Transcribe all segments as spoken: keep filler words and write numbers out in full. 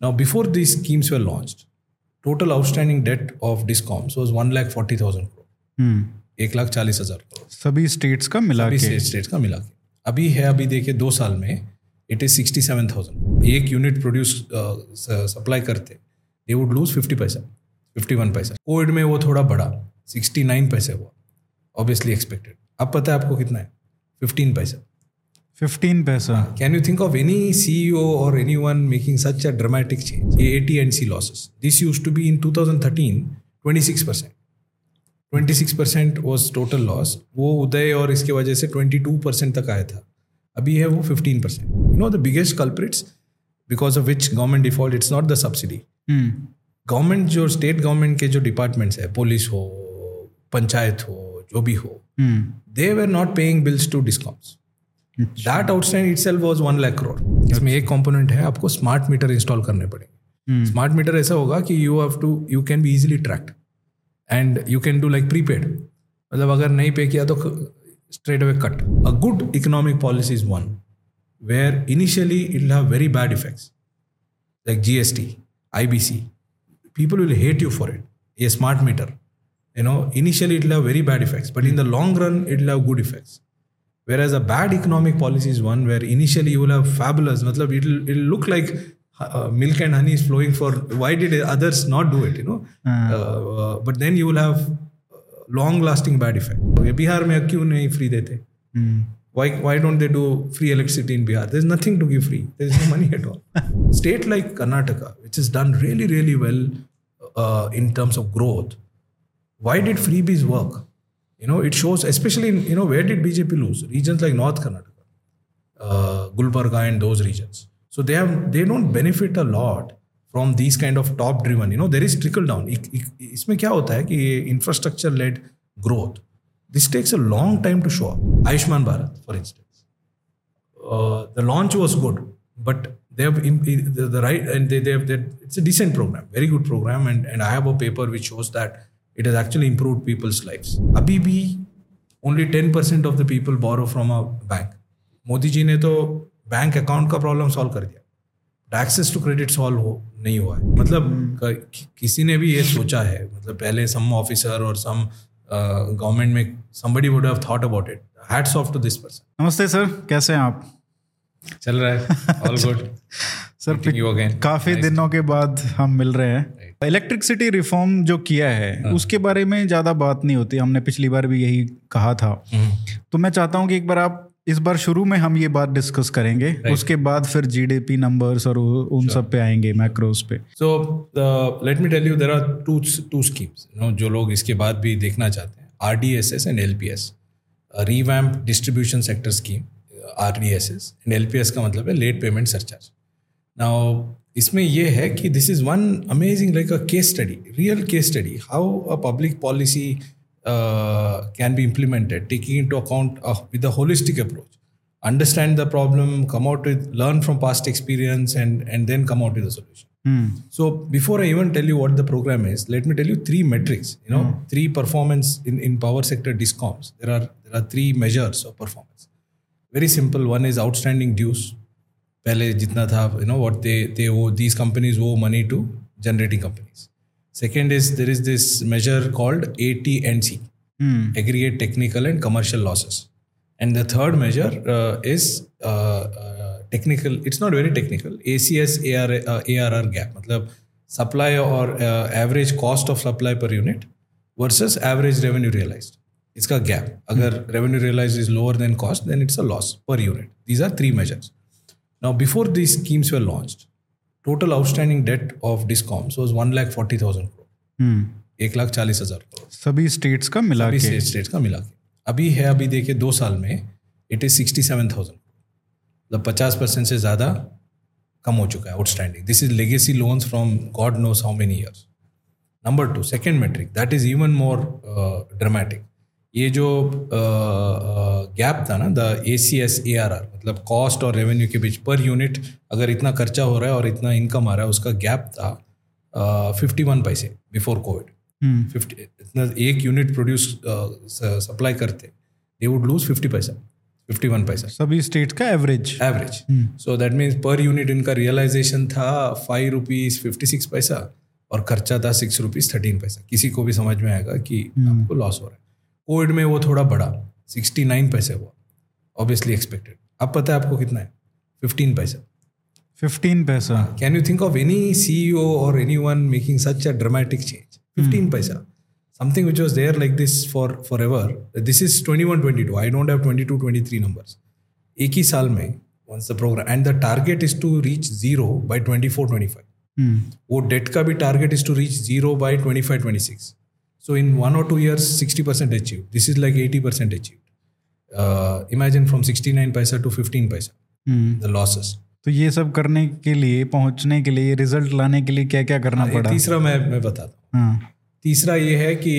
Now, before these schemes were launched, total outstanding debt of DISCOMs was one lakh forty thousand crore. हम्म एक लाख चालीस हजार करोड़ सभी states का मिला सभी के स्टेट्स का मिला के अभी है अभी देखिए दो साल में it is sixty seven thousand एक यूनिट प्रोड्यूस सप्लाई करते they would lose fifty paisa fifty one paisa covid में वो थोड़ा बढ़ा सिक्सटी नाइन पैसे हुआ ऑब्वियसली एक्सपेक्टेड अब पता है आपको कितना है fifteen paisa fifteen paisa can you think of any CEO और anyone making such a dramatic change A T and C losses this used to be in two thousand thirteen twenty six percent twenty six percent was total loss वो उदय और इसके वजह से twenty two percent तक आया था अभी है वो fifteen percent you know the biggest culprits because of which government default it's not the subsidy government जो स्टेट गवर्नमेंट के जो डिपार्टमेंट्स है पुलिस हो पंचायत हो जो भी हो they were not paying bills to discoms that outstanding itself was one lakh crore इसमें एक कंपोनेंट है आपको स्मार्ट मीटर इंस्टॉल करने पड़ेंगे स्मार्ट मीटर ऐसा होगा कि you have to you can be easily tracked and you can do like prepaid मतलब अगर नहीं पे किया तो straight away cut. A good economic policy is one where initially it will have very bad effects like G S T, I B C. People will hate you for it. A smart meter, you know, initially it will have very bad effects, but in the long run it will have good effects. Whereas a bad economic policy is one where initially you will have fabulous, matlab it will it will look like uh, milk and honey is flowing for. Why did others not do it? You know, uh, uh, but then you will have long lasting bad effect Bihar में क्यों नहीं free देते why why don't they do free electricity in Bihar? There's nothing to give free. There's no money at all. State like Karnataka, which has done really really well uh, in terms of growth, why did freebies work? You know, it shows, especially in, you know, where did B J P lose? Regions like North Karnataka, uh, Gulbarga and those regions. So they have they don't benefit a lot from these kind of top driven, you know, there is trickle down. इसमें क्या होता है कि infrastructure led growth, this takes a long time to show up. Ayushman Bharat, for instance, uh, the launch was good, but they have the, the right and they, they have that it's a decent program, very good program, and and I have a paper which shows that it has actually improved people's lives. Abhi bhi only ten percent of the people borrow from a bank. Modi ji ने तो bank account का problem solve कर दिया, access to credit solve हो नहीं हुआ है. मतलब कि, किसी ने भी ये सोचा है, मतलब पहले सम ऑफिसर और सम गवर्नमेंट में somebody would have thought about it. Hats off to this person. नमस्ते सर, कैसे हैं आप? चल रहा है, ऑल गुड सर. काफ़ी nice दिनों के बाद हम मिल रहे हैं. Electricity right. रिफॉर्म जो किया है हाँ. उसके बारे में ज़्यादा बात नहीं होती, हमने पिछली बार भी यही कहा था. तो मैं चाहता हूँ कि एक बार आप इस बार शुरू में हम ये बात डिस्कस करेंगे, right. उसके बाद फिर जीडीपी नंबर्स और उन sure. सब पे आएंगे, मैक्रोस पे. So let me tell you there are two two schemes, you know, जो लोग इसके बाद भी देखना चाहते हैं. RDSS and LPS, revamp distribution sector scheme. RDSS and LPS का मतलब है लेट पेमेंट सरचार्ज. नाउ इसमें ये है कि this is one amazing like a case study, real case study, how a public policy Uh, can be implemented, taking into account uh, with a holistic approach. Understand the problem, come out with, learn from past experience, and and then come out with a solution. Hmm. So before I even tell you what the program is, let me tell you three metrics. You know, hmm. three performance in in power sector discoms. There are there are three measures of performance. Very simple. One is outstanding dues. पहले जितना था, you know, what they they owe, these companies owe money to generating companies. Second is there is this measure called A T and C, hmm. aggregate technical and commercial losses. And the third measure uh, is uh, uh, technical. It's not very technical. A C S A R, uh, A R R gap. मतलब supply or uh, average cost of supply per unit versus average revenue realized. इसका gap. अगर hmm. revenue realized is lower than cost, then it's a loss per unit. These are three measures. Now before these schemes were launched, total outstanding debt of DISCOMs was one lakh forty thousand crore. Hmm. एक लाख चालीस हजार करोड़ सभी states का मिला के सभी states का मिला के अभी है अभी देखिए दो साल में it is sixty seven thousand मतलब पचास परसेंट से ज़्यादा कम हो चुका है outstanding. This is legacy loans from God knows how many years. Number two, second metric, that is even more dramatic. ये जो गैप uh, uh, था ना, the A C S A R R, मतलब कॉस्ट और revenue के बीच per unit अगर इतना खर्चा हो रहा है और इतना इनकम आ रहा है, उसका गैप था फिफ्टी वन पैसे बिफोर कोविड. फिफ्टी इतना एक यूनिट प्रोड्यूस सप्लाई करते दे वुड लूज फिफ्टी पैसा इक्यावन पैसा सभी स्टेट्स का average average so that means per unit इनका रियलाइजेशन था five rupees fifty six paisa और खर्चा था सिक्स रुपीज थर्टीन पैसा. किसी को भी समझ में आएगा कि आपको लॉस हो रहा है. कोविड में वो थोड़ा बढ़ा, सिक्सटी नाइन पैसे हुआ, ऑब्वियसली एक्सपेक्टेड. अब पता है आपको कितना है? Fifteen paisa. Fifteen paisa. Can you think of any CEO और anyone making such a dramatic change? Fifteen paisa. Something which was there like this for forever. This is twenty-one twenty-two. I don't have twenty-two twenty-three numbers. एक ही साल में once the program and the target is to reach zero by twenty-four twenty-five. Hmm. वो debt का भी target is to reach zero by twenty-five twenty-six. So in one or two years, sixty percent achieved. This is like eighty percent achieved. Uh, imagine from sixty-nine paisa to fifteen paisa. Hmm. The losses. तो ये सब करने के लिए, पहुंचने के लिए, result लाने के लिए क्या क्या करना पड़ा? तीसरा मैं मैं बताता हूँ. हाँ. तीसरा ये है कि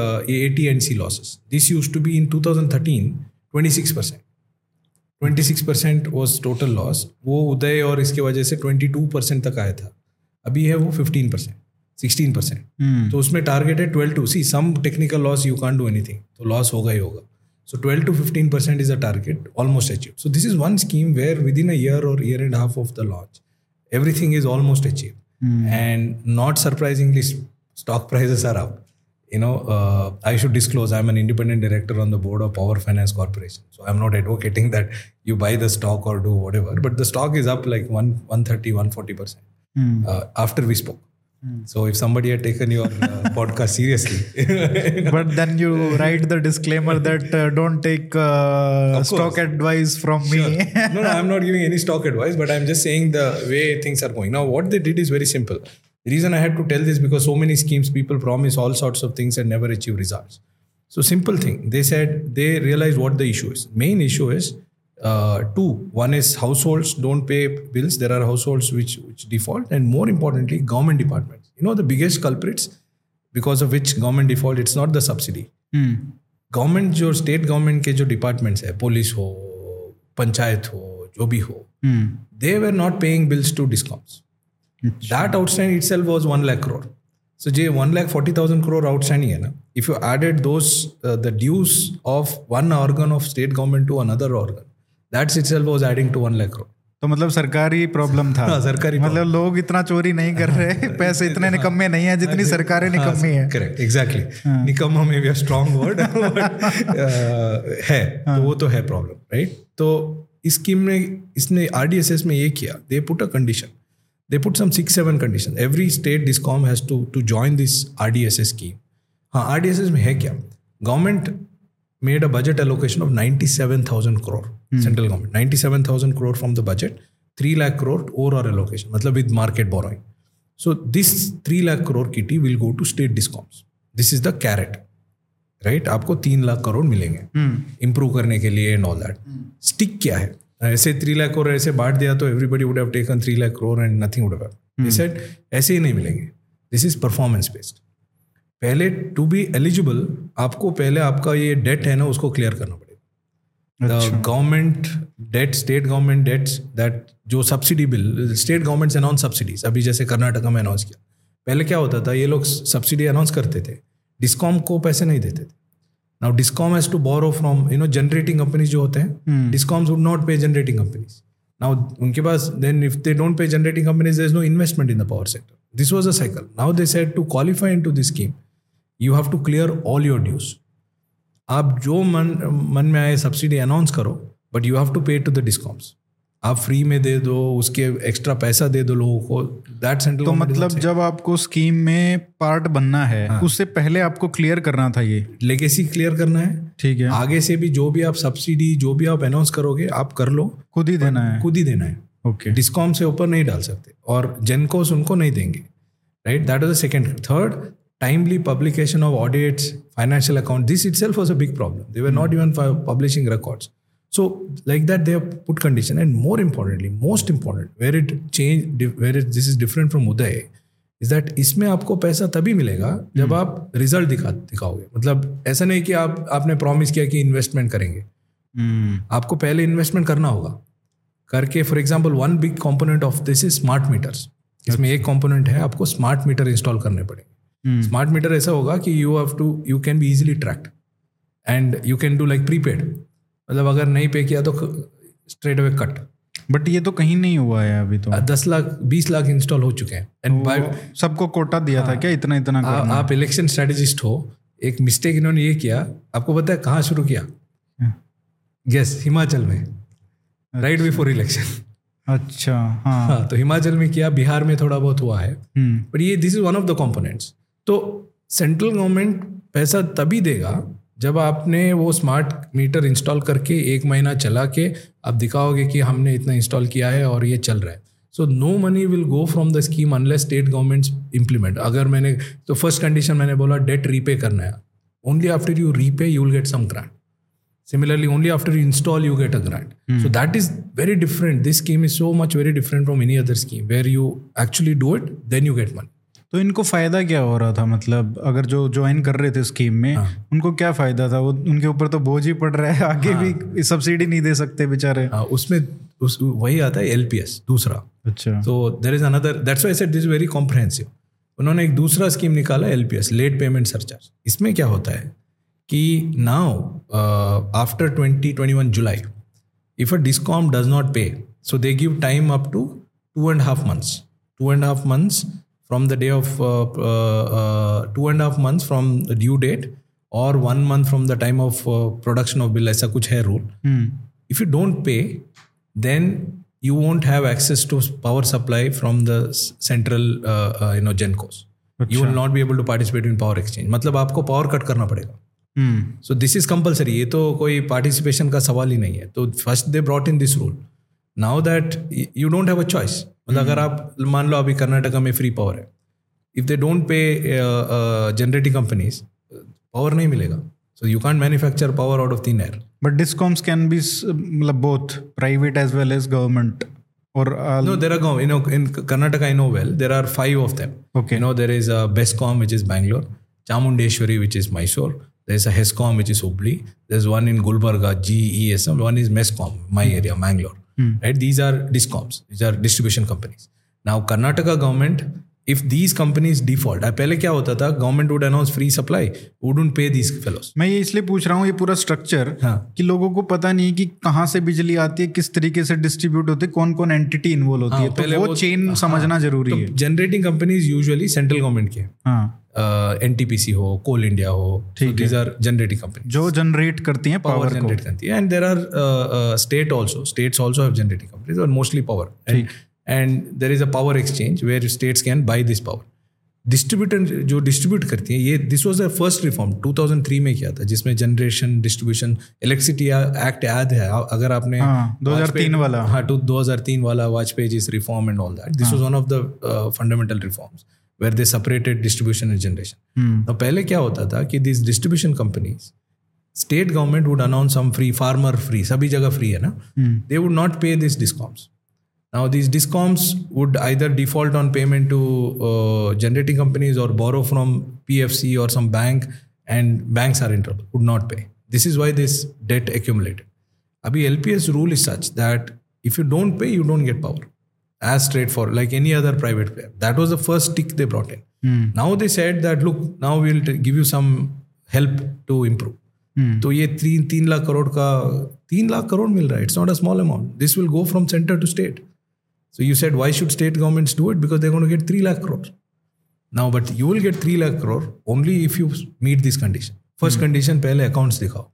A T and C losses. This used to be in twenty thirteen twenty-six percent. twenty-six percent was total loss. वो उदय और इसके वजह से twenty-two percent तक आया था. अभी है वो fifteen percent, sixteen percent. hmm. तो उसमें टारगेट है twelve to see some technical loss you can't do anything, तो लॉस होगा ही होगा. So twelve to fifteen percent is a target, almost achieve. So this is one scheme where within a year और year and half of the launch everything is almost achieve. And not surprisingly stock prices are up. You know, uh, I should disclose I'm an independent director on the board of Power Finance Corporation. So I'm not advocating that you buy the stock or do whatever. But the stock is up like one one thirty, one forty percent mm. uh, after we spoke. Mm. So if somebody had taken your uh, podcast seriously, you know, but then you write the disclaimer that uh, don't take uh, stock advice from sure. me. no, no, I'm not giving any stock advice, but I'm just saying the way things are going. Now, what they did is very simple. The reason I had to tell this because so many schemes, people promise all sorts of things and never achieve results. So simple thing, they said they realized what the issue is. Main issue is uh, two. One is households don't pay bills. There are households which which default, and more importantly, government departments. You know the biggest culprits because of which government default. It's not the subsidy. Hmm. Government जो state government के जो departments है, police हो, पंचायत हो, जो भी हो, hmm. they were not paying bills to discoms. That outstanding itself was one lakh crore. So, J one lakh forty thousand crore outstanding है ना. If you added those uh, the dues of one organ of state government to another organ, that itself was adding to one lakh crore. तो मतलब सरकारी problem था. हाँ, सरकारी मतलब लोग इतना चोरी नहीं कर रहे, पैसे इतने निकम्मे नहीं है जितनी सरकारें निकम्मी है. Correct, exactly. निकम्मा में भी स्ट्रॉन्ग वर्ड है, तो वो तो है प्रॉब्लम, राइट. तो इस स्कीम में इसने आरडीएसएस में ये किया, they put a condition. They put some six, seven conditions. Every state discom has to to join this R D S S scheme. हाँ, R D S S में है क्या? Government made a budget allocation of ninety-seven thousand crore. Hmm. Central government ninety-seven thousand crore from the budget, three lakh crore overall allocation. मतलब with market borrowing. So this three lakh crore kitty will go to state discoms. This is the carrot, right? आपको तीन लाख करोड़ मिलेंगे improve करने के लिए and all that. Stick क्या है? ऐसे थ्री लाख करोड़ ऐसे बांट दिया तो everybody would have taken three lakh crore and nothing would have. They said ऐसे ही नहीं मिलेंगे. This is performance based. पहले टू बी एलिजिबल आपको पहले आपका ये डेट है ना उसको क्लियर करना पड़ेगा. The government debt, state government debts that जो subsidy bill, state governments announce subsidies. अभी जैसे कर्नाटका में अनाउंस किया. पहले क्या होता था, ये लोग सब्सिडी अनाउंस करते थे, डिस्कॉम को पैसे नहीं देते थे. Now discom has to borrow from, you know, generating companies जो होते हैं, hmm. discoms would not pay generating companies. Now उनके पास, then if they don't pay generating companies, there is no investment in the power sector. This was a cycle. Now they said to qualify into this scheme, you have to clear all your dues. आप जो मन मन में आए subsidy announce करो, but you have to pay to the discoms. आप free में दे दो, उसके एक्स्ट्रा पैसा दे दो लोगों को. That central. तो मतलब जब आपको स्कीम में पार्ट बनना है, हाँ. उससे पहले आपको क्लियर करना था, ये लेगेसी क्लियर करना है. ठीक है. आगे से भी जो भी आप सब्सिडी जो भी आप अनाउंस करोगे आप कर लो, खुद ही देना है. खुद ही देना है. ओके. डिस्कॉम से ऊपर नहीं डाल सकते और जेनकोस उनको नहीं देंगे, right. That was the second. Third, timely publication of audits, financial account. This itself was a big problem. They were not even publishing records. So like that they have put condition. And more importantly, most important, where it change, where it, this is different from Uday, is that इसमें आपको पैसा तभी मिलेगा जब hmm. आप result दिखा दिखाओगे. मतलब ऐसा नहीं कि आप आपने प्रॉमिस किया कि इन्वेस्टमेंट करेंगे. hmm. आपको पहले इन्वेस्टमेंट करना होगा. करके for example one big component of this is smart meters. इसमें एक कॉम्पोनेंट है, आपको स्मार्ट मीटर इंस्टॉल करने पड़ेंगे. स्मार्ट मीटर ऐसा होगा कि you have to you can be easily tracked and you can do like prepaid. मतलब अगर नहीं पे किया तो स्ट्रेट अवे कट। बट ये तो कहीं नहीं हुआ है अभी तो। दस लाख बीस लाख इंस्टॉल हो चुके हैं एंड बाय सबको कोटा दिया हाँ, था क्या इतना इतना करना? आप इलेक्शन स्ट्रेटेजिस्ट हो, एक मिस्टेक इन्होंने ये किया, आपको पता है कहाँ शुरू किया? गेस, हिमाचल में, राइट बिफोर इलेक्शन। अच्छा हाँ हाँ, तो हिमाचल में किया, बिहार में थोड़ा बहुत हुआ है, बट ये this is one of the components. तो सेंट्रल गवर्नमेंट पैसा तभी देगा जब आपने वो स्मार्ट मीटर इंस्टॉल करके एक महीना चला के आप दिखाओगे कि हमने इतना इंस्टॉल किया है और ये चल रहा है। So no money will go from the scheme unless state governments implement. अगर मैंने तो फर्स्ट कंडीशन मैंने बोला डेट रीपे करना है, only after you repay you will get some grant. Similarly, only after you install, you get a grant. Hmm. So that is very different. This scheme is so much very different from any other scheme where you actually do it, then you get money. तो इनको फ़ायदा क्या हो रहा था? मतलब अगर जो ज्वाइन कर रहे थे स्कीम में हाँ. उनको क्या फ़ायदा था? वो उनके ऊपर तो बोझ ही पड़ रहा है, आगे हाँ. भी सब्सिडी नहीं दे सकते बेचारे। हाँ, उसमें उस वही आता है एल पी एस दूसरा। अच्छा, तो there is another, that's why I said this is very comprehensive. उन्होंने एक दूसरा स्कीम निकाला L P S, late payment surcharge. इसमें क्या होता है कि now uh, after twenty twenty-one July, if a DISCOM does not pay, so they give time up to two and a half months. Two and a half months from the day of uh, uh, uh, two and a half months from the due date, or one month from the time of uh, production of bill. ऐसा कुछ है rule. Hmm. If you don't pay, then you won't have access to power supply from the central uh, uh, you know Gencos. अच्छा. You will not be able to participate in power exchange. मतलब आपको power cut करना पड़ेगा। So this is compulsory. ये तो कोई participation का सवाल ही नहीं है। तो first they brought in this rule, now that you don't have a choice. मतलब अगर आप मान लो अभी कर्नाटका में फ्री पावर है, if they don't pay generating companies, power नहीं मिलेगा। So you can't manufacture power out of thin air. But discoms can be मतलब both private as well as government or uh, no, there are, you know, in Karnataka I know well, there are five of them. Okay. You know, there is a BESCOM which is Bangalore, Chamundeshwari which is Mysore, there's a HESCOM which is Hubli, there's one in Gulbarga, G E S M, one is MESCOM, my area, Mangalore. Hmm. Right? These are DISCOMs, these are distribution companies. Now Karnataka government, if these companies default, पहले क्या होता था, government would announce free supply, wouldn't pay these fellows. मैं ये इसलिए पूछ रहा हूँ, ये पूरा स्ट्रक्चर हाँ. कि लोगों को पता नहीं कि कहाँ से बिजली आती है, किस तरीके से डिस्ट्रीब्यूट होती है, कौन कौन एंटिटी इन्वॉल्व होती हाँ, है, तो वो, वो चेन समझना हाँ, जरूरी तो है। Generating companies usually central government के हाँ एनटीपीसी uh, हो, कोल इंडिया हो, दीज आर जनरेटिंग कंपनी जो जनरेट करती हैं पावर जनरेट करती है। And there are state also, states also have generating companies और mostly power, and there is a power exchange where states can buy this power. Distributor जो distribute करती है, ये this was the first reform two thousand three में किया था, जिसमें generation distribution electricity act याद है अगर आपने हाँ, दो हज़ार तीन वाला हाँ टू दो हज़ार तीन वाला Vajpayee ji reform and all that, this was one of the fundamental reforms where they separated distribution and generation. Hmm. Now पहले क्या होता था कि these distribution companies, state government would announce some free, farmer free, सभी जगह free है ना, hmm. they would not pay these discoms. Now these discoms would either default on payment to uh, generating companies or borrow from P F C or some bank, and banks are in trouble, would not pay. This is why this debt accumulated. अभी L P S rule is such that if you don't pay, you don't get power. As straightforward like any other private player. That was the first tick they brought in. Hmm. Now they said that look, now we'll t- give you some help to improve. Hmm. तो ये तीन तीन लाख करोड़ का तीन लाख करोड़ मिल रहा है. It's not a small amount. This will go from center to state. So you said why should state governments do it? Because they're going to get three lakh crore. Now, but you will get three lakh crore only if you meet this condition. First hmm. condition पहले accounts दिखाओ.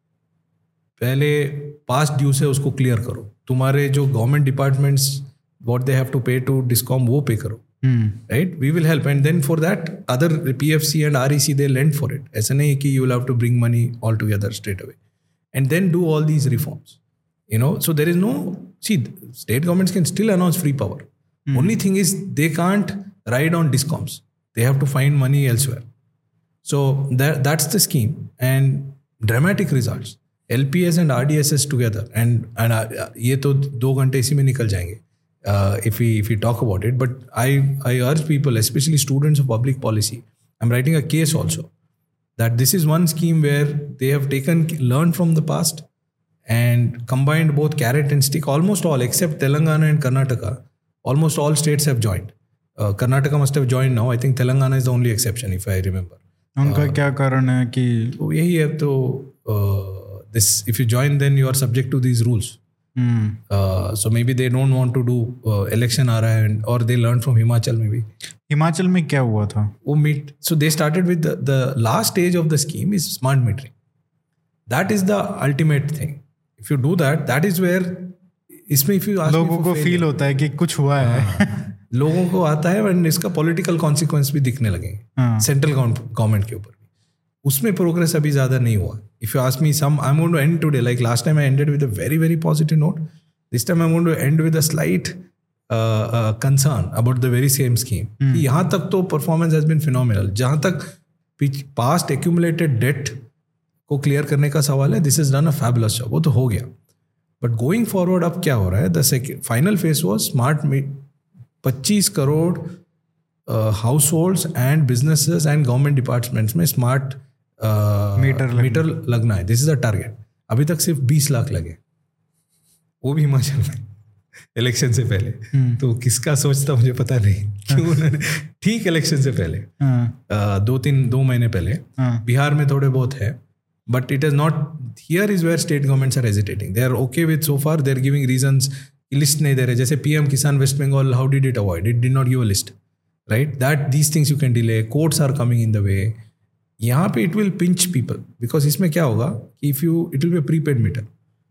पहले past dues है उसको clear करो. तुम्हारे जो government departments what they have to pay to DISCOM वो pay करो, hmm. right? We will help, and then for that other P F C and R E C they lend for it. ऐसा नहीं कि you will have to bring money all together straight away, and then do all these reforms. You know, so there is no see state governments can still announce free power. Hmm. Only thing is they can't ride on DISCOMs. They have to find money elsewhere. So that that's the scheme, and dramatic results. L P S and R D S S together, and and uh, ये तो दो घंटे इसी में निकल जाएंगे. Uh, if we if we talk about it, but I I urge people, especially students of public policy, I'm writing a case also that this is one scheme where they have taken learned from the past and combined both carrot and stick. Almost all except Telangana and Karnataka, almost all states have joined. Uh, Karnataka must have joined now. I think Telangana is the only exception if I remember. उनका uh, क्या कारण है कि तो यही है तो uh, this if you join then you are subject to these rules. Hmm. Uh, so maybe they don't want to do uh, election आ रहा है and or they learned from Himachal maybe. Himachal में क्या हुआ था? वो meet so they started with the, the last stage of the scheme is smart metering. That is the ultimate thing. If you do that, that is where इसमें if you ask लोगों को feel होता है कि कुछ हुआ है. लोगों को आता है और इसका पॉलिटिकल कॉन्सिक्वेंस भी दिखने लगेंगे सेंट्रल गवर्नमेंट के ऊपर. उसमें प्रोग्रेस अभी ज़्यादा नहीं हुआ. If you ask me some I am going to end today like last time I ended with a very very positive note. This time I am going to end with a slight concern about the very same scheme. यहाँ तक तो performance has been phenomenal. जहाँ तक past accumulated debt को clear करने का सवाल है, this is done a fabulous job. वो तो हो गया. बट गोइंग फॉरवर्ड अब क्या हो रहा है? The second final phase was smart पच्चीस crore households and businesses and government departments में स्मार्ट मीटर मीटर लगना है. This is a target. अभी तक सिर्फ बीस लाख लगे, वो भी हिमाचल में इलेक्शन से पहले. तो किसका सोचता मुझे पता नहीं क्यों उन्होंने ठीक इलेक्शन से पहले uh, दो तीन दो महीने पहले बिहार में थोड़े बहुत है. But it is not here is where state governments are hesitating. They are okay with so far. They are giving reasons. List नहीं दे रहे. जैसे PM Kisan West Bengal, how did it avoid? It did not give a list, right? That these things you can delay. Courts are coming in the way. यहाँ पे it will pinch people because इसमें क्या होगा कि if you it will be prepaid meter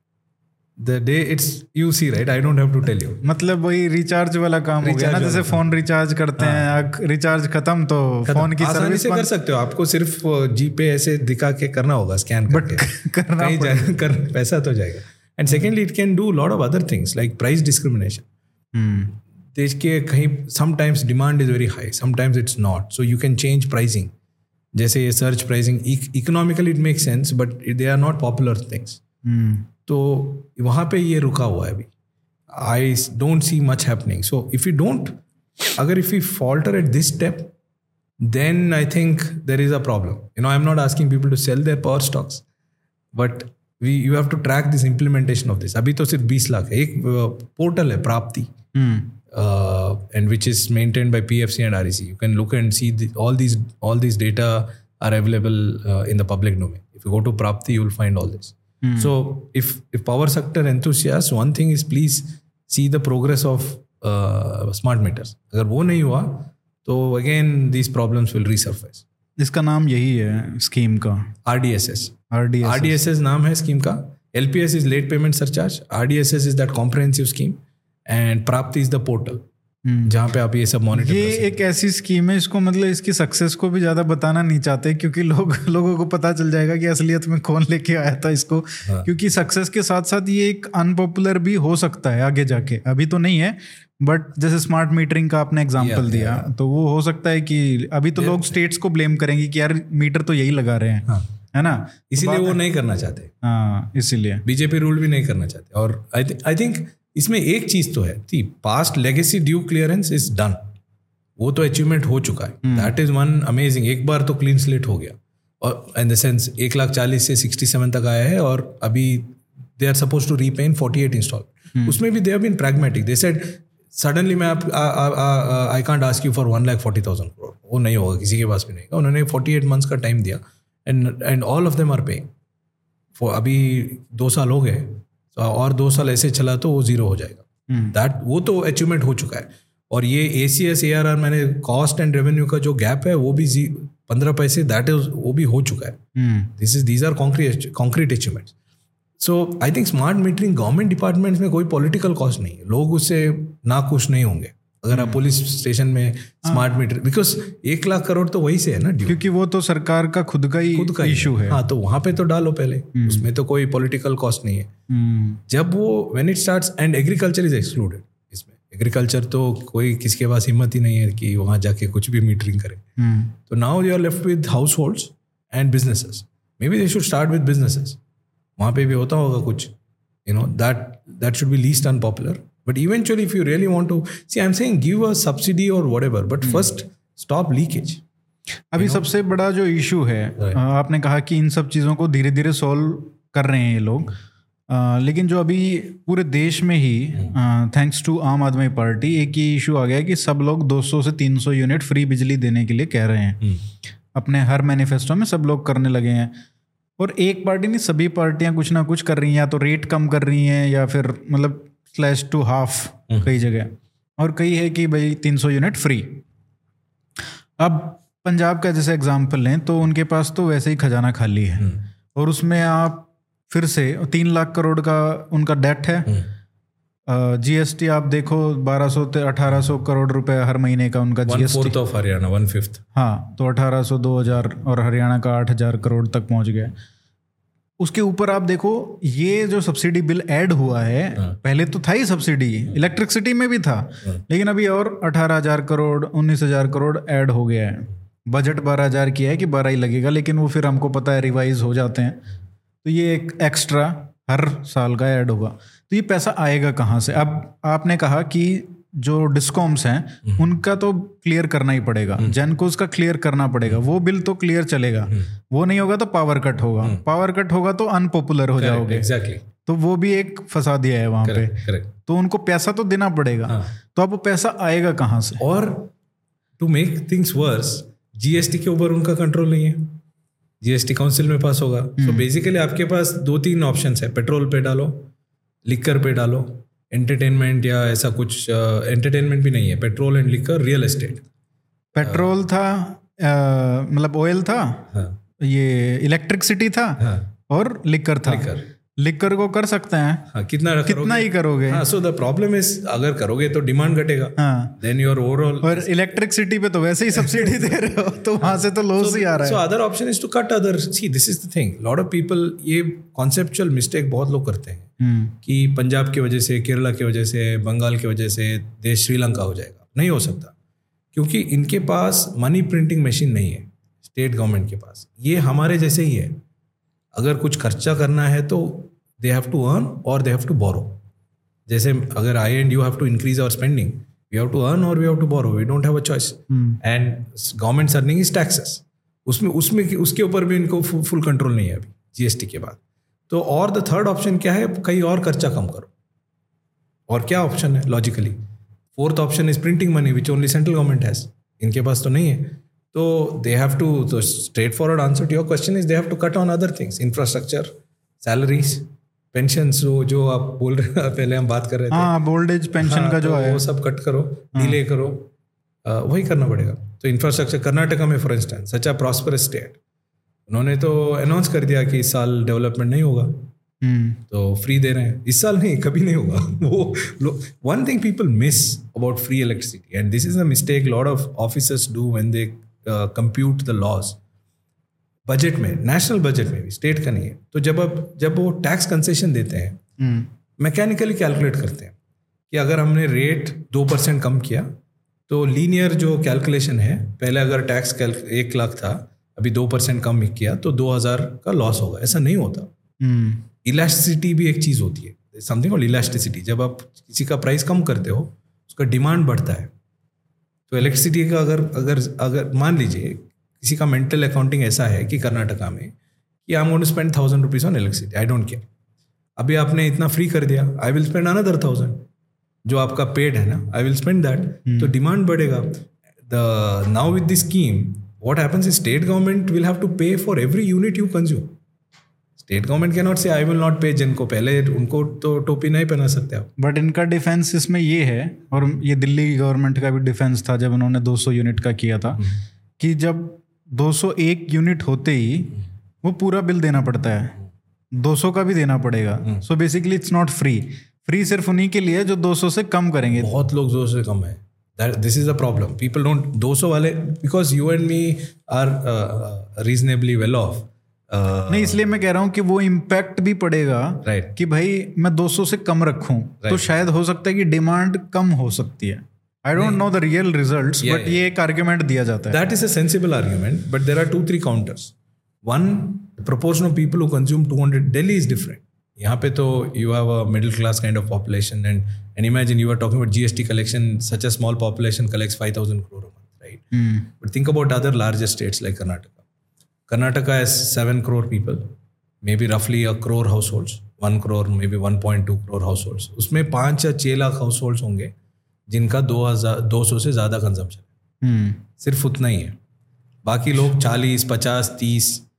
the day it's you see right. I don't have to tell you. मतलब वही recharge वाला काम हो गया ना. जैसे फोन रिचार्ज करते हैं, रिचार्ज खत्म तो फोन की सर्विस से कर सकते हो. आपको सिर्फ जी पे ऐसे दिखा के करना होगा, स्कैन करके करना कहीं कर पैसा तो जाएगा. And secondly it can do lot of other things like price discrimination. देश के कहीं sometimes demand is very high, sometimes it's not. So you can change pricing. जैसे ये surge pricing economically it make sense but they are not popular things. तो वहाँ पे ये रुका हुआ है अभी. I don't see much happening. So if you don't अगर if you falter at this step then I think there is a problem. You know I am not asking people to sell their power stocks but we you have to track this implementation of this. अभी तो सिर्फ बीस लाख है. एक portal है Prapti and which is maintained by PFC and REC. You can look and see all these all these data are available uh, in the public domain. If you go to Prapti, you will find all this. Hmm. So if if power sector enthusiasts, one thing is please see the progress of uh, smart meters. अगर वो नहीं हुआ तो again these problems will resurface. इसका नाम यही है scheme का, R D S S. R D S S. R D S S नाम है स्कीम का. L P S is late payment surcharge. R D S S is that comprehensive scheme. And Prapti is the portal. जहाँ पे आप ये सब monitor. ये एक ऐसी स्कीम है, इसको मतलब इसकी सक्सेस को भी ज़्यादा बताना नहीं चाहते क्योंकि लोग लोगों को पता चल जाएगा कि असलियत में कौन लेके आया था इसको. हाँ. क्योंकि सक्सेस के साथ साथ ये एक अनपॉपुलर भी हो सकता है आगे जाके. अभी तो नहीं है बट जैसे स्मार्ट मीटरिंग का आपने एग्जांपल दिया yeah, yeah. तो वो हो सकता है कि अभी तो yeah. लोग स्टेट्स को ब्लेम करेंगे कि यार मीटर तो यही लगा रहे हैं. हाँ. है ना. इसीलिए वो नहीं करना चाहते. हाँ इसीलिए बीजेपी रूल भी नहीं करना चाहते. और आई आई थिंक इसमें एक चीज तो है थी, past legacy due clearance is done. वो तो अचीवमेंट हो चुका है. That is one amazing. एक बार तो क्लीन स्लेट हो गया. और इन द सेंस एक लाख चालीस से सिक्सटी सेवन तक आया है और अभी they are suppose to repay in forty eight install. उसमें भी they have been pragmatic. They said suddenly मैं आप I can't ask you for one lakh forty thousand crore. वो नहीं होगा, किसी के पास भी नहीं होगा. उन्होंने फोर्टी एट मंथ्स का टाइम दिया and and all of them are paying. For अभी दो साल हो गए और दो साल ऐसे चला तो वो जीरो हो जाएगा. That hmm. वो तो अचीवमेंट हो चुका है. और ये A C S A R R मैंने कॉस्ट एंड रेवेन्यू का जो गैप है वो भी पंद्रह पैसे दैट इज वो भी हो चुका है. This is these are concrete concrete achievements. So I think smart metering government departments में कोई पॉलिटिकल कॉस्ट नहीं है. लोग उससे नाखुश नहीं होंगे अगर आप पुलिस स्टेशन में स्मार्ट मीटर, बिकॉज एक लाख करोड़ तो वही से है ना, क्योंकि वो तो सरकार का खुद का ही खुद का इशू है. हाँ, तो वहां पे तो डालो पहले, उसमें तो कोई पॉलिटिकल कॉस्ट नहीं है. जब वो when it starts and agriculture is excluded. इसमें एग्रीकल्चर तो कोई किसके पास हिम्मत ही नहीं है कि वहां जाके कुछ भी मीटरिंग करे. तो now you are left with households and businesses. Maybe they should start with businesses. वहां पे भी होता होगा कुछ, you know, that that should be least unpopular. But eventually, if you really want to see, I'm saying give a subsidy or whatever, but hmm. first stop leakage. अभी सबसे बड़ा जो इशू है, right. आपने कहा कि इन सब चीज़ों को धीरे धीरे सॉल्व कर रहे हैं ये लोग, आ, लेकिन जो अभी पूरे देश में ही थैंक्स टू आम आदमी पार्टी एक ही इशू आ गया है कि सब लोग दो सौ से तीन सौ यूनिट फ्री बिजली देने के लिए कह रहे हैं. hmm. अपने हर मैनिफेस्टो में सब लोग करने लगे हैं. और एक पार्टी नहीं, सभी पार्टियां कुछ ना कुछ कर रही हैं, या तो रेट कम कर रही हैं या फिर मतलब स्लैश टू हाफ कई जगह, और कई है कि भाई तीन सौ यूनिट फ्री। अब पंजाब का जैसे एग्जांपल लें तो उनके पास तो वैसे ही खजाना खाली है, और उसमें आप फिर से तीन लाख करोड़ का उनका डेट है। जीएसटी आप देखो बारह सौ से अठारह सौ करोड़ रुपए हर महीने का उनका GST. One fourth of Haryana, one fifth. हाँ, तो अठारह सौ दो हजार और हरियाणा का आठ हजार करोड़ तक पहुंच गया। उसके ऊपर आप देखो ये जो सब्सिडी बिल ऐड हुआ है, पहले तो था ही सब्सिडी, इलेक्ट्रिसिटी में भी था, लेकिन अभी और अठारह हजार करोड़ उन्नीस हजार करोड़ ऐड हो गया है। बजट बारह हजार किया है कि बारह ही लगेगा, लेकिन वो फिर हमको पता है रिवाइज हो जाते हैं, तो ये एक एक्स्ट्रा हर साल का ऐड होगा। तो ये पैसा आएगा कहाँ से? अब आपने कहा कि जो डिस्कॉम्स हैं उनका तो क्लियर करना ही पड़ेगा, जेनकोस का क्लियर करना पड़ेगा, वो बिल तो क्लियर चलेगा। वो नहीं होगा तो पावर कट होगा, पावर कट होगा तो अनपॉपुलर हो जाओगे। एग्जैक्टली। तो वो भी एक फंसा दिया है वहां पे। करेक्ट। तो उनको पैसा तो देना पड़ेगा। हाँ। तो अब वो पैसा आएगा कहाँ से? और to make things worse, GST के ऊपर उनका कंट्रोल नहीं है, जीएसटी काउंसिल में पास होगा। तो बेसिकली आपके पास दो तीन ऑप्शंस है, पेट्रोल पे डालो, लिकर पे डालो, एंटरटेनमेंट या ऐसा कुछ, एंटरटेनमेंट uh, भी नहीं है, petrol and liquor, real estate. Petrol uh, था, uh, मतलब ऑयल था, हाँ, ये इलेक्ट्रिसिटी था, हाँ, और लिकर था। लिकर लिकर को कर सकते हैं, हाँ, कितना कितना ही करोगे। हाँ, सो द प्रॉब्लम इज अगर करोगे तो डिमांड घटेगा, हाँ, देन योर ओवरऑल। और इलेक्ट्रिसिटी पे तो वैसे ही सब्सिडी दे रहे हो, तो वहां से तो लॉस ही आ रहा है। So other option is to cut other. See this is the thing, lot of people ये कॉन्सेप्चुअल मिस्टेक बहुत लोग करते हैं कि पंजाब की वजह से, केरला की वजह से, बंगाल की वजह से देश श्रीलंका हो जाएगा। नहीं हो सकता, क्योंकि इनके पास मनी प्रिंटिंग मशीन नहीं है स्टेट गवर्नमेंट के पास। ये हमारे जैसे ही है, अगर कुछ खर्चा करना है तो they have to earn or they have to borrow. जैसे अगर I and you have to increase our spending, we have to earn or we have to borrow. We don't have a choice. Hmm. And government's earning is taxes. उसमें उसमें उसके ऊपर भी इनको full control नहीं है अभी जीएसटी के बाद। तो और द थर्ड ऑप्शन क्या है? कहीं और खर्चा कम करो। और क्या ऑप्शन है logically? Fourth option is printing money which only central government has. इनके पास तो नहीं है, तो दे हैव टू, तो straightforward answer to your question is they have to cut on other things, infrastructure, salaries, pension. जो जो आप बोल रहे हैं, पहले हम बात कर रहे थे, हाँ, ओल्ड एज पेंशन हाँ, का जो तो है वो सब कट करो, डिले हाँ, करो, आ, वही करना पड़ेगा। तो इंफ्रास्ट्रक्चर कर्नाटका में for instance such a prosperous state, उन्होंने तो अनाउंस कर दिया कि इस साल डेवलपमेंट नहीं होगा, तो फ्री दे रहे हैं। इस साल नहीं, कभी नहीं होगा। वो one thing people miss about free electricity, and this is a mistake lot of officers do when they compute the laws. Budget में, नेशनल बजट में भी, स्टेट का नहीं है, तो जब अब जब वो टैक्स कंसेशन देते हैं, मैकेनिकली कैलकुलेट करते हैं कि अगर हमने रेट दो परसेंट कम किया तो लीनियर जो कैलकुलेशन है, पहले अगर टैक्स एक लाख था, अभी दो परसेंट कम किया तो दो हजार का लॉस होगा। ऐसा नहीं होता। इलास्टिसिटी भी एक चीज़ होती है, समथिंग कॉल्ड इलास्टिसिटी। जब आप किसी का प्राइस कम करते हो, उसका डिमांड बढ़ता है। तो इलेक्ट्रिसिटी का अगर अगर अगर मान लीजिए किसी का मेंटल अकाउंटिंग ऐसा है कि कर्नाटका में कि I am going to spend thousand rupees on electricity, I don't care. अभी आपने इतना फ्री कर दिया, I will spend another thousand, जो आपका पेड है ना, आई विल स्पेंड दैट। तो डिमांड बढ़ेगा। The now with this scheme what happens is state government will have to pay for every unit you consume. State government can not say I will not पे, जिनको पहले उनको तो टोपी नहीं पहना सकते आप। बट इनका डिफेंस इसमें ये है, और ये दिल्ली गवर्नमेंट का भी डिफेंस था जब उन्होंने दो सौ यूनिट का किया था, कि जब दो सौ एक यूनिट होते ही वो पूरा बिल देना पड़ता है, दो सौ का भी देना पड़ेगा। So basically it's not free. Free सिर्फ उन्हीं के लिए जो दो सौ से कम करेंगे। बहुत लोग दो सौ से कम है, this is the problem. People don't, दो सौ वाले, because you and me are reasonably well off. नहीं, इसलिए मैं कह रहा हूँ कि वो इम्पैक्ट भी पड़ेगा, राइट right. कि भाई मैं दो सौ से कम रखूं, right. तो शायद हो सकता है कि डिमांड कम हो सकती है। I don't know the real results, yeah, but ये एक argument दिया जाता है. That is a sensible argument, but there are two, three counters. One, the proportion of people who consume two hundred, Delhi is different. यहाँ पे तो you have a middle class kind of population, and and imagine you are talking about G S T collection, such a small population collects five thousand crore a month, right? Hmm. But think about other larger states like Karnataka. Karnataka has seven crore people, maybe roughly a crore households, one crore, maybe one point two crore households. उसमें पाँच या छः lakh households होंगे जिनका दो हजार दो सौ से ज़्यादा कंजम्पशन है, hmm. सिर्फ उतना ही है। बाकी लोग चालीस, पचास, तीस,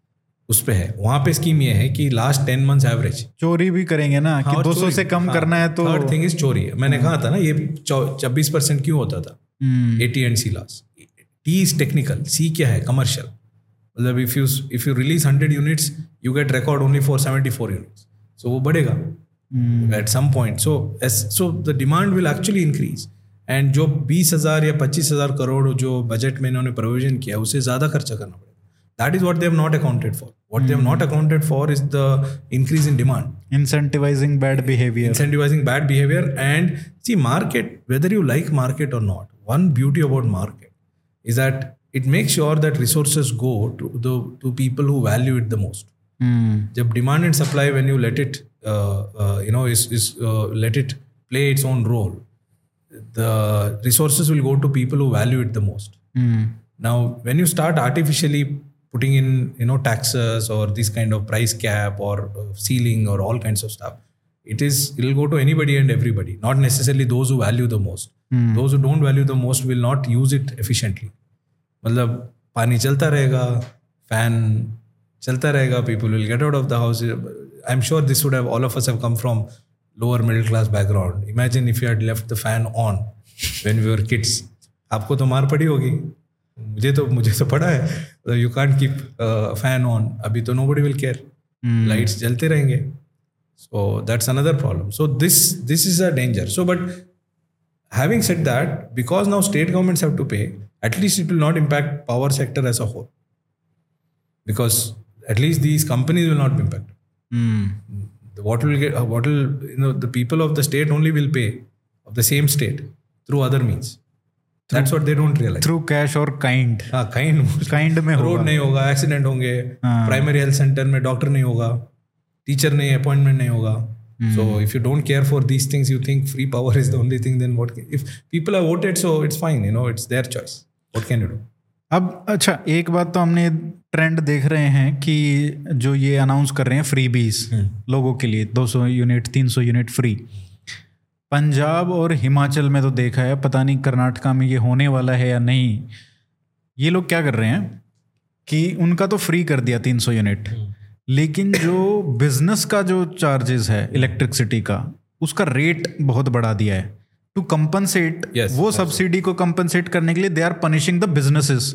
उस पे है. वहाँ पे स्कीम ये है कि लास्ट टेन मंथ्स एवरेज. चोरी भी करेंगे ना कि दो सौ से कम करना है तो. थर्ड थिंग इज चोरी. मैंने कहा था ना ये छब्बीस परसेंट क्यों होता था. A T and C loss. T is technical, C क्या है कमर्शियल. मतलब if you if you release hundred units you get record only for seventy four units. So वो बढ़ेगा at some point. So so the demand will actually increase. And जो बीस हजार या पच्चीस हजार करोड़ जो बजट में इन्होंने प्रोविजन किया उससे ज़्यादा खर्चा करना पड़ेगा. That is what they have not accounted for. What they have not accounted for is the increase in demand. Incentivizing bad behavior. Incentivizing bad behavior. And see, market, whether you like market or not, one beauty about market is that it makes sure that resources go to the to people who value it the most. Mm. जब demand and supply, when you let it, uh, uh, you know, is is uh, let it play its own role, the resources will go to people who value it the most. Mm. Now, when you start artificially putting in, you know, taxes or this kind of price cap or uh, ceiling or all kinds of stuff, it is it will go to anybody and everybody, not necessarily those who value the most. Hmm. Those who don't value the most will not use it efficiently. मतलब पानी चलता रहेगा, fan चलता रहेगा, people will get out of the house. I'm sure this would have, all of us have come from lower middle class background. Imagine if you had left the fan on when we were kids. आपको तो मार पड़ी होगी. मुझे तो मुझे तो पड़ा है. You can't keep fan on. अभी तो नोबडी विल केयर. लाइट्स जलते रहेंगे. So that's another problem. So this this is a danger. So but having said that, because now state governments have to pay, at least it will not impact power sector as a whole, because at least these companies will not be impact. what will get what will you know the people of the state only will pay of the same state through other means. That's what they don't realize. Through cash or kind. हाँ, kind kind में road नहीं होगा, accident होंगे, primary health centre में doctor नहीं होगा, teacher नहीं, appointment नहीं होगा. So if you don't care for these things, you think free power is the only thing, then what? If people have voted, so it's fine, you know, it's their choice. What can you do? अब अच्छा, एक बात तो हमने trend देख रहे हैं कि जो ये अनाउंस कर रहे हैं फ्री बीज लोगों के लिए, दो सौ यूनिट तीन सौ यूनिट फ्री. पंजाब और हिमाचल में तो देखा है, पता नहीं कर्नाटका में ये होने वाला है या नहीं. ये लोग क्या कर रहे हैं कि उनका तो फ्री कर दिया तीन सौ यूनिट, लेकिन जो बिजनेस का जो चार्जेस है इलेक्ट्रिसिटी का, उसका रेट बहुत बढ़ा दिया है टू कंपनसेट. वो सब्सिडी को कंपनसेट करने के लिए they are punishing the businesses,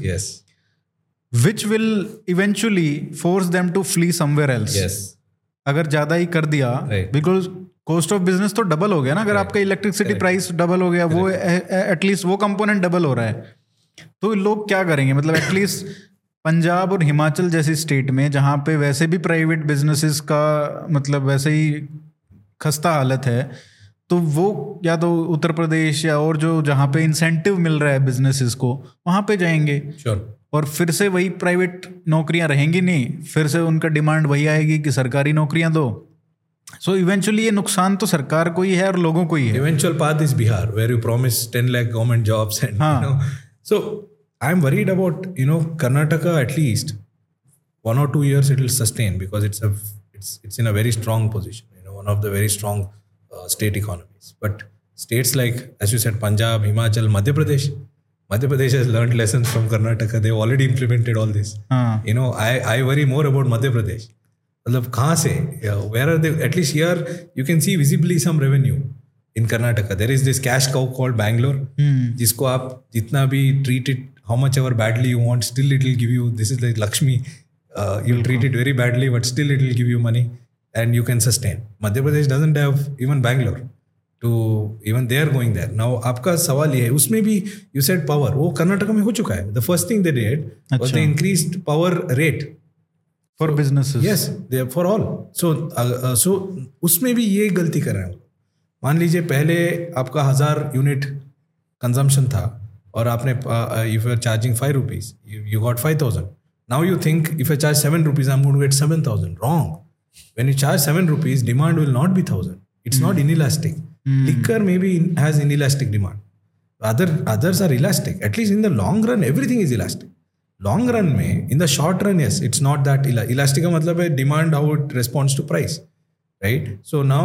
which will eventually force them to flee somewhere else. अगर ज्यादा ही कर दिया, बिकॉज कॉस्ट ऑफ बिजनेस तो डबल हो गया ना. अगर right. आपका इलेक्ट्रिसिटी प्राइस डबल हो गया, वो एटलीस्ट वो कंपोनेंट डबल हो रहा है, तो लोग क्या करेंगे. मतलब एटलीस्ट पंजाब और हिमाचल जैसी स्टेट में जहाँ पे वैसे भी प्राइवेट बिजनेसेस का मतलब वैसे ही खस्ता हालत है, तो वो या तो उत्तर प्रदेश या और जो जहाँ पे इंसेंटिव मिल रहा है बिजनेसेस को, वहाँ पे जाएंगे. sure. और फिर से वही प्राइवेट नौकरियाँ रहेंगी नहीं, फिर से उनका डिमांड वही आएगी कि सरकारी नौकरियाँ दो. सो इवेंचुअली ये नुकसान तो सरकार को ही है और लोगों को ही है. Eventual path is Bihar, where you promise ten lakh government jobs and you know. So I am worried about you know Karnataka. At least one और two years it will sustain because it's a it's it's in a very strong position, you know, one of the very strong uh, state economies. But states like, as you said, Punjab, Himachal, Madhya Pradesh, Madhya Pradesh has learned lessons from Karnataka. They've already implemented all this. uh. You know, I I worry more about Madhya Pradesh. मतलब कहाँ से, where are they? At least here you can see visibly some revenue. In Karnataka there is this cash cow called Bangalore, hmm. जिसको आप जितना भी treat it how much ever badly you want, still it will give you. This is like Lakshmi. Uh, you'll treat it very badly, but still it will give you money and you can sustain. Madhya Pradesh doesn't have even Bangalore to even they are going there. Now आपका सवाल ये है, उसमें भी you said power, वो कर्नाटका में हो चुका है. The first thing they did was they increased power rate. For businesses. Yes, they are for all. So, uh, uh, so उसमें भी ये गलती कर रहे हैं. मान लीजिए पहले आपका हज़ार यूनिट कंजम्पशन था और आपने if you are charging five rupees, you, you got five thousand. Now you think if I charge seven rupees, I'm going to get seven thousand. Wrong. When you charge seven rupees, demand will not be thousand. It's mm. not inelastic. Mm. Liquor maybe has inelastic demand. Other others are elastic. At least in the long run, everything is elastic. Long run में, in the short run, yes, it's not that ela- elastic का मतलब है demand how it responds to price, right? So now,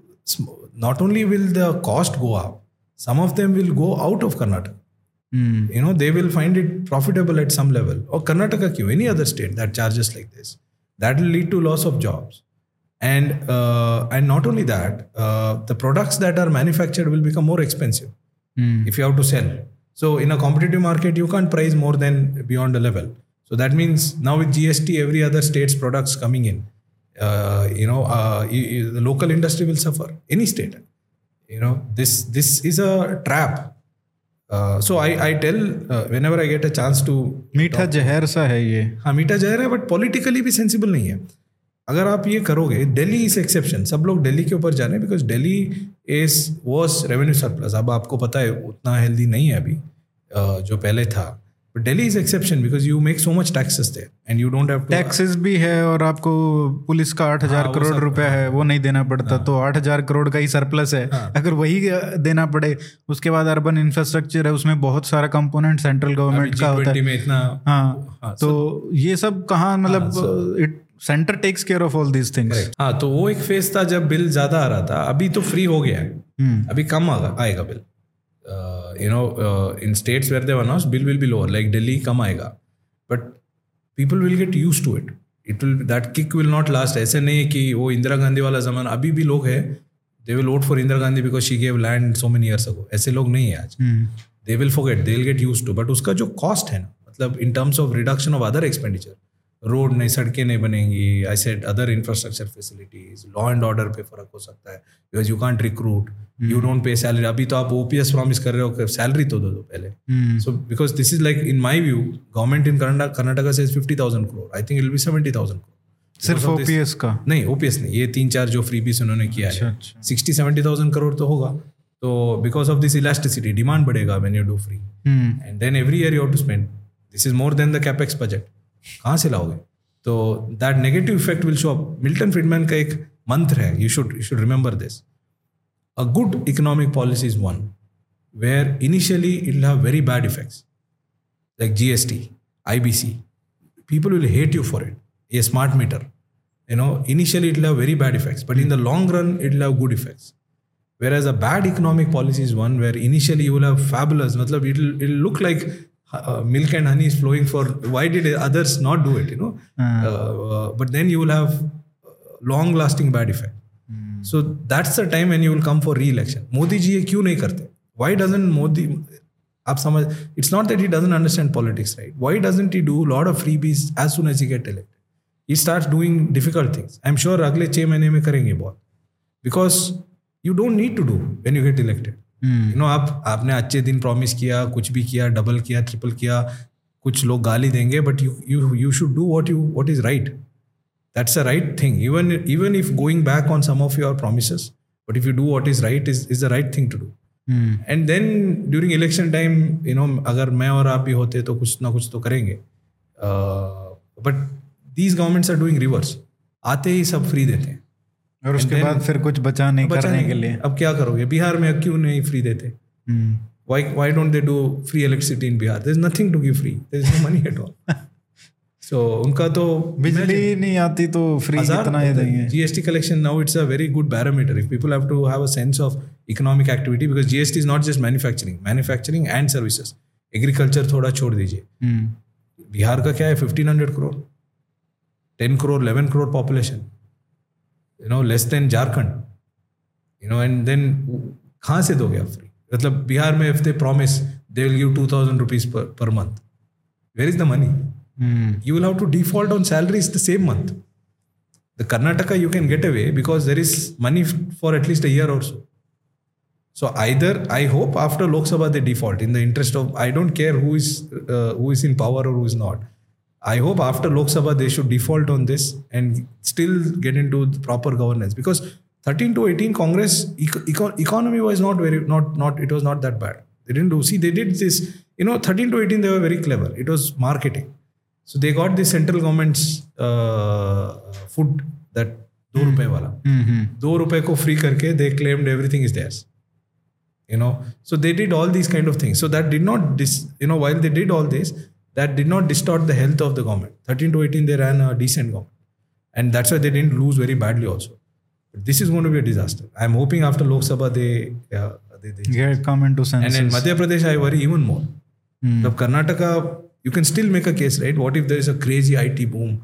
not only will the cost go up, some of them will go out of Karnataka. Mm. You know, they will find it profitable at some level. Or Karnataka क्यों? Any other state that charges like this. that will lead to loss of jobs. And uh, and not only that, uh, the products that are manufactured will become more expensive mm. if you have to sell. So in a competitive market, you can't price more than beyond a level. So that means now with G S T, every other state's products coming in, uh, you know, uh, you, you, the local industry will suffer. Any state, you know, this this is a trap. Uh, so I I tell uh, whenever I get a chance to. मीठा जहर सा है ये. हाँ मीठा जहर है, but politically भी sensible नहीं है. अगर आप ये करोगे, दिल्ली इज एक्सेप्शन, सब लोग दिल्ली के ऊपर जा रहे हैं because Delhi is was revenue surplus. अब आपको पता है उतना हेल्दी नहीं है अभी जो पहले था, but Delhi is exception because you make so much taxes there and you don't have to. Taxes भी है और आपको पुलिस का आठ हजार करोड़ रुपया है वो नहीं देना पड़ता. तो आठ हजार करोड़ का ही सरप्लस है. अगर वही देना पड़े, उसके बाद अर्बन इंफ्रास्ट्रक्चर है, उसमें बहुत सारा कंपोनेंट सेंट्रल गवर्नमेंट का होता है. इतना हाँ, तो ये सब कहाँ मतलब it centre takes care of all these things. हाँ, तो वो एक फेज था जब बिल ज्यादा आ रहा था. अभी तो फ्री हो गया है, hmm. अभी कम आएगा आएगा bill. You know in states where they announce bill will be lower, like Delhi कम आएगा, but people will get used to it. It will that kick will not last. ऐसे नहीं है कि वो इंदिरा गांधी वाला जमाना. अभी भी लोग है, they will vote for Indira Gandhi because she gave land so many years ago. ऐसे लोग नहीं है आज. They will forget, they will get used to. But उसका जो कॉस्ट है ना, मतलब in terms of reduction of other expenditure, road नहीं, सड़कें नहीं बनेंगी, I said other infrastructure facilities, law and order पे फर्क हो सकता है because you can't recruit, you don't पे सैलरी. अभी तो आप ओपीएस प्रॉमिस कर रहे हो, सैलरी तो दो दो पहले. So because this is like in my view, government in Karnataka से fifty thousand crore, I think it will be seventy thousand crore. सिर्फ ओपीएस का नहीं, ओपीएस नहीं, ये तीन चार जो फ्रीबीज उन्होंने किया है, सिक्सटी सेवेंटी थाउजेंड करोड़ तो होगा. तो because of this elasticity demand बढ़ेगा when you do free, and then every year you have to spend. This is more than the capex budget. कहाँ से लाओगे? तो that negative effect will show up. Milton Friedman का एक मंत्र है, you should you should remember this. A good economic policy is one where initially it will have very bad effects like GST, IBC. People will hate you for it. ये smart meter, you know, initially it will have very bad effects, but in the long run it will have good effects. Whereas a bad economic policy is one where initially you will have fabulous, matlab it will it will look like uh, milk and honey is flowing for, why did others not do it, you know? Uh, uh, but then you will have long lasting bad effect. Mm. So that's the time when you will come for re-election. Modi ji ye kyun nahi karte? Why doesn't Modi, aap samajh, it's not that he doesn't understand politics, right? Why doesn't he do a lot of freebies as soon as he get elected? He starts doing difficult things. I'm sure अगले छः महीने में करेंगे बहुत, because you don't need to do when you get elected. Hmm. You know, आप आपने अच्छे दिन प्रॉमिस किया, कुछ भी किया, डबल किया, ट्रिपल किया, कुछ लोग गाली देंगे, but you you you should do what you what is right. That's the right thing. Even even if going back on some of your promises, but if you do what is right, is is the right thing to do. Hmm. And then during election time, you know, अगर मैं और आप भी होते तो कुछ ना कुछ तो करेंगे. Uh, but These governments are doing reverse. आते ही सब फ्री देते हैं और उसके बाद फिर कुछ बचा नहीं करने के लिए. अब क्या करोगे? बिहार में क्यों नहीं फ्री देते? hmm. Why why don't they do free electricity in Bihar? There is nothing to give free. There is no money at all. So उनका तो बिजली नहीं आती तो फ्री कितना ही देंगे. G S T collection now it's a very good barometer. If people have to have a sense of economic activity, because G S T is not just manufacturing, manufacturing and services. Agriculture थोड़ा छोड़ दीजिए. hmm. Bihar का क्या है? Fifteen hundred crore, ten crore, eleven crore population, you know, less than Jharkhand, you know, and then कहाँ से दोगे आप फ्री? मतलब बिहार में if they promise they will give two thousand rupees per, per month, where is the money? hmm. You will have to default on salaries the same month. The Karnataka you can get away because there is money for at least a year or so. So either I hope after Lok Sabha they default in the interest of, I don't care who is uh, who is in power or who is not. I hope after Lok Sabha they should default on this and still get into the proper governance, because thirteen to eighteen Congress eco- economy was not very not not it was not that bad. They didn't do, see they did this, you know, thirteen to eighteen they were very clever. It was marketing. So they got the central government's uh, food, that दो रुपए वाला, दो रुपए को free करके they claimed everything is theirs. You know, so they did all these kind of things. So that did not dis, you know, while they did all this, that did not distort the health of the government. thirteen to eighteen they ran a decent government, and that's why they didn't lose very badly also. But this is going to be a disaster. I'm hoping after Lok Sabha they uh, they, they yeah, come into senses. And in Madhya Pradesh I worry even more. Hmm. So Karnataka you can still make a case, right? What if there is a crazy I T boom?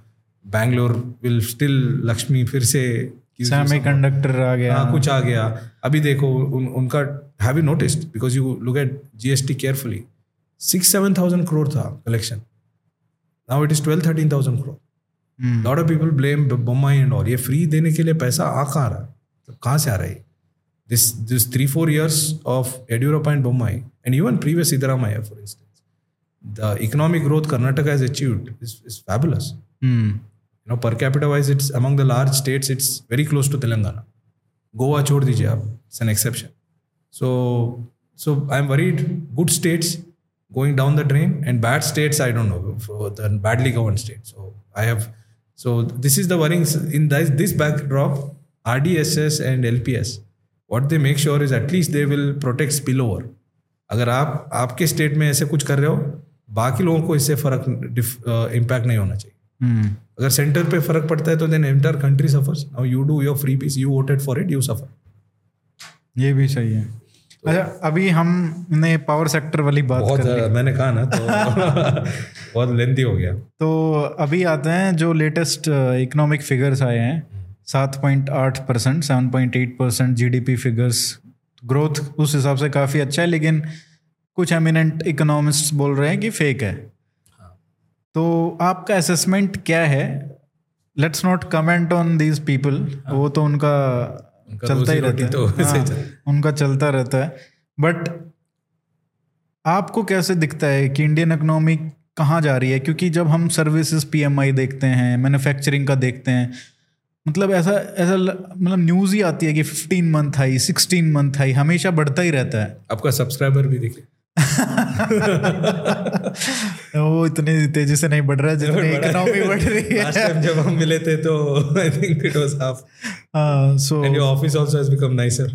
Bangalore will still Lakshmi फिर से semiconductor आ गया, हाँ कुछ आ गया. अभी देखो उन, उनका have you noticed because you look at GST carefully, six seven thousand crore था collection, now it is twelve thirteen thousand crore. Lot of people blame Bommai and all. ये फ्री देने के लिए पैसा आ कहाँ रहा, तो कहाँ से आ रहा है? This this three four years of Yediyurappa and Bommai and even previous Siddaramaiah, for instance, the economic growth Karnataka has achieved is, is fabulous. Hmm. You know, per capita wise, it's among the large states. It's very close to Telangana. Goa chhod dijiye aap, it's an exception. So so I'm worried. Good states going down the drain and bad states I don't know, for the badly governed states. So I have so this is the worrying in this this backdrop. R D S S and L P S. What they make sure is at least they will protect spillover. अगर आप आपके state में ऐसे कुछ कर रहे हो, बाकी लोगों को इससे फर्क इम्पैक्ट नहीं होना चाहिए. hmm. अगर सेंटर पे फर्क पड़ता है तो then entire country suffers. Now you do your free piece, you voted for it, you suffer. ये भी सही है. तो, अच्छा अभी हमने पावर सेक्टर वाली बात बहुत कर ली. मैंने कहा ना तो बहुत लेंथी हो गया. तो अभी आते हैं जो लेटेस्ट इकोनॉमिक फिगर्स आए हैं, सात पॉइंट आठ percent, seven point eight percent GDP figures. Growth उस हिसाब से काफ़ी अच्छा है, लेकिन कुछ एमिनेंट इकोनॉमिस्ट्स बोल रहे हैं कि फेक है. हाँ. तो आपका असेसमेंट क्या है? Let's not comment on these people. वो तो उनका, उनका चलता ही रहता है. तो हाँ, उनका चलता रहता है. बट आपको कैसे दिखता है कि इंडियन इकोनॉमी कहाँ जा रही है? क्योंकि जब हम सर्विसेज पीएमआई देखते हैं, मैन्युफैक्चरिंग का देखते हैं, मतलब ऐसा ऐसा मतलब न्यूज़ ही आती है कि fifteen month high, sixteen month high, हमेशा बढ़ता ही रहता है. आपका सब्सक्राइबर भी देखिए वो इतनी तेजी से नहीं बढ़ रहा है जितनी इकोनॉमी बढ़ रही है. लास्ट टाइम जब हम मिले थे तो I think it was half. हां, so and your office also has become nicer.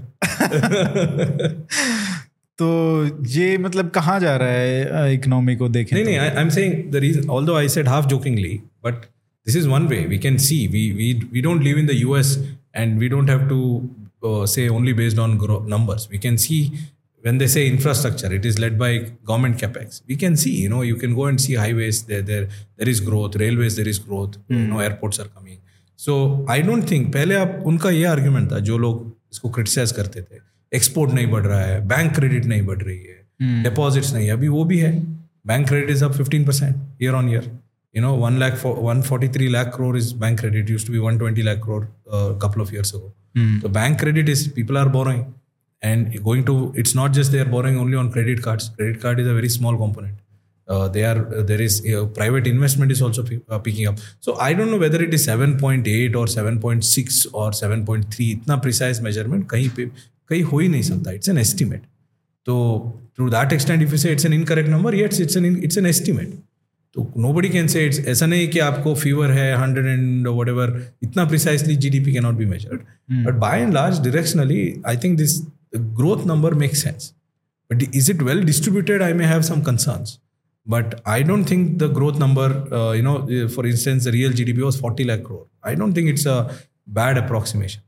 तो ये मतलब कहाँ जा रहा है इकोनॉमी को देखें? नहीं नहीं, I am saying the reason, although I said half jokingly, but this is one way we can see. We we we don't live in the U S and we don't have to uh, say only based on gro- numbers. We can see when they say infrastructure, it is led by government capex. We can see, you know, you can go and see highways. There there there is growth. Railways there is growth. Hmm. You know, airports are coming. So I don't think पहले आप उनका ये argument था जो लोग इसको criticize करते थे. Export नहीं बढ़ रहा है, bank credit नहीं बढ़ रही है, hmm. deposits नहीं. अभी वो भी है. Bank credit is up fifteen percent year on year. You know, one lakh for one forty-three lakh crore is bank credit. It used to be one twenty lakh crore a uh, couple of years ago. Hmm. So bank credit is people are borrowing and going to. It's not just they are borrowing only on credit cards. Credit card is a very small component. Uh, they are uh, there is uh, private investment is also p- uh, picking up. So I don't know whether it is seven point eight or seven point six or seven point three. इतना precise measurement कहीं पे कहीं हो ही नहीं सकता. It's an estimate. So to that extent, if you say it's an incorrect number, yes, it's an it's an estimate. तो nobody can say it's ऐसा नहीं कि आपको फीवर है हंड्रेड एंड whatever, इतना precisely GDP can not be measured. But by and large directionally I think this growth number makes sense. But is it well distributed? I may have some concerns, but I don't think the growth number, you know, for instance the real GDP was forty lakh crore. I don't think it's a bad approximation.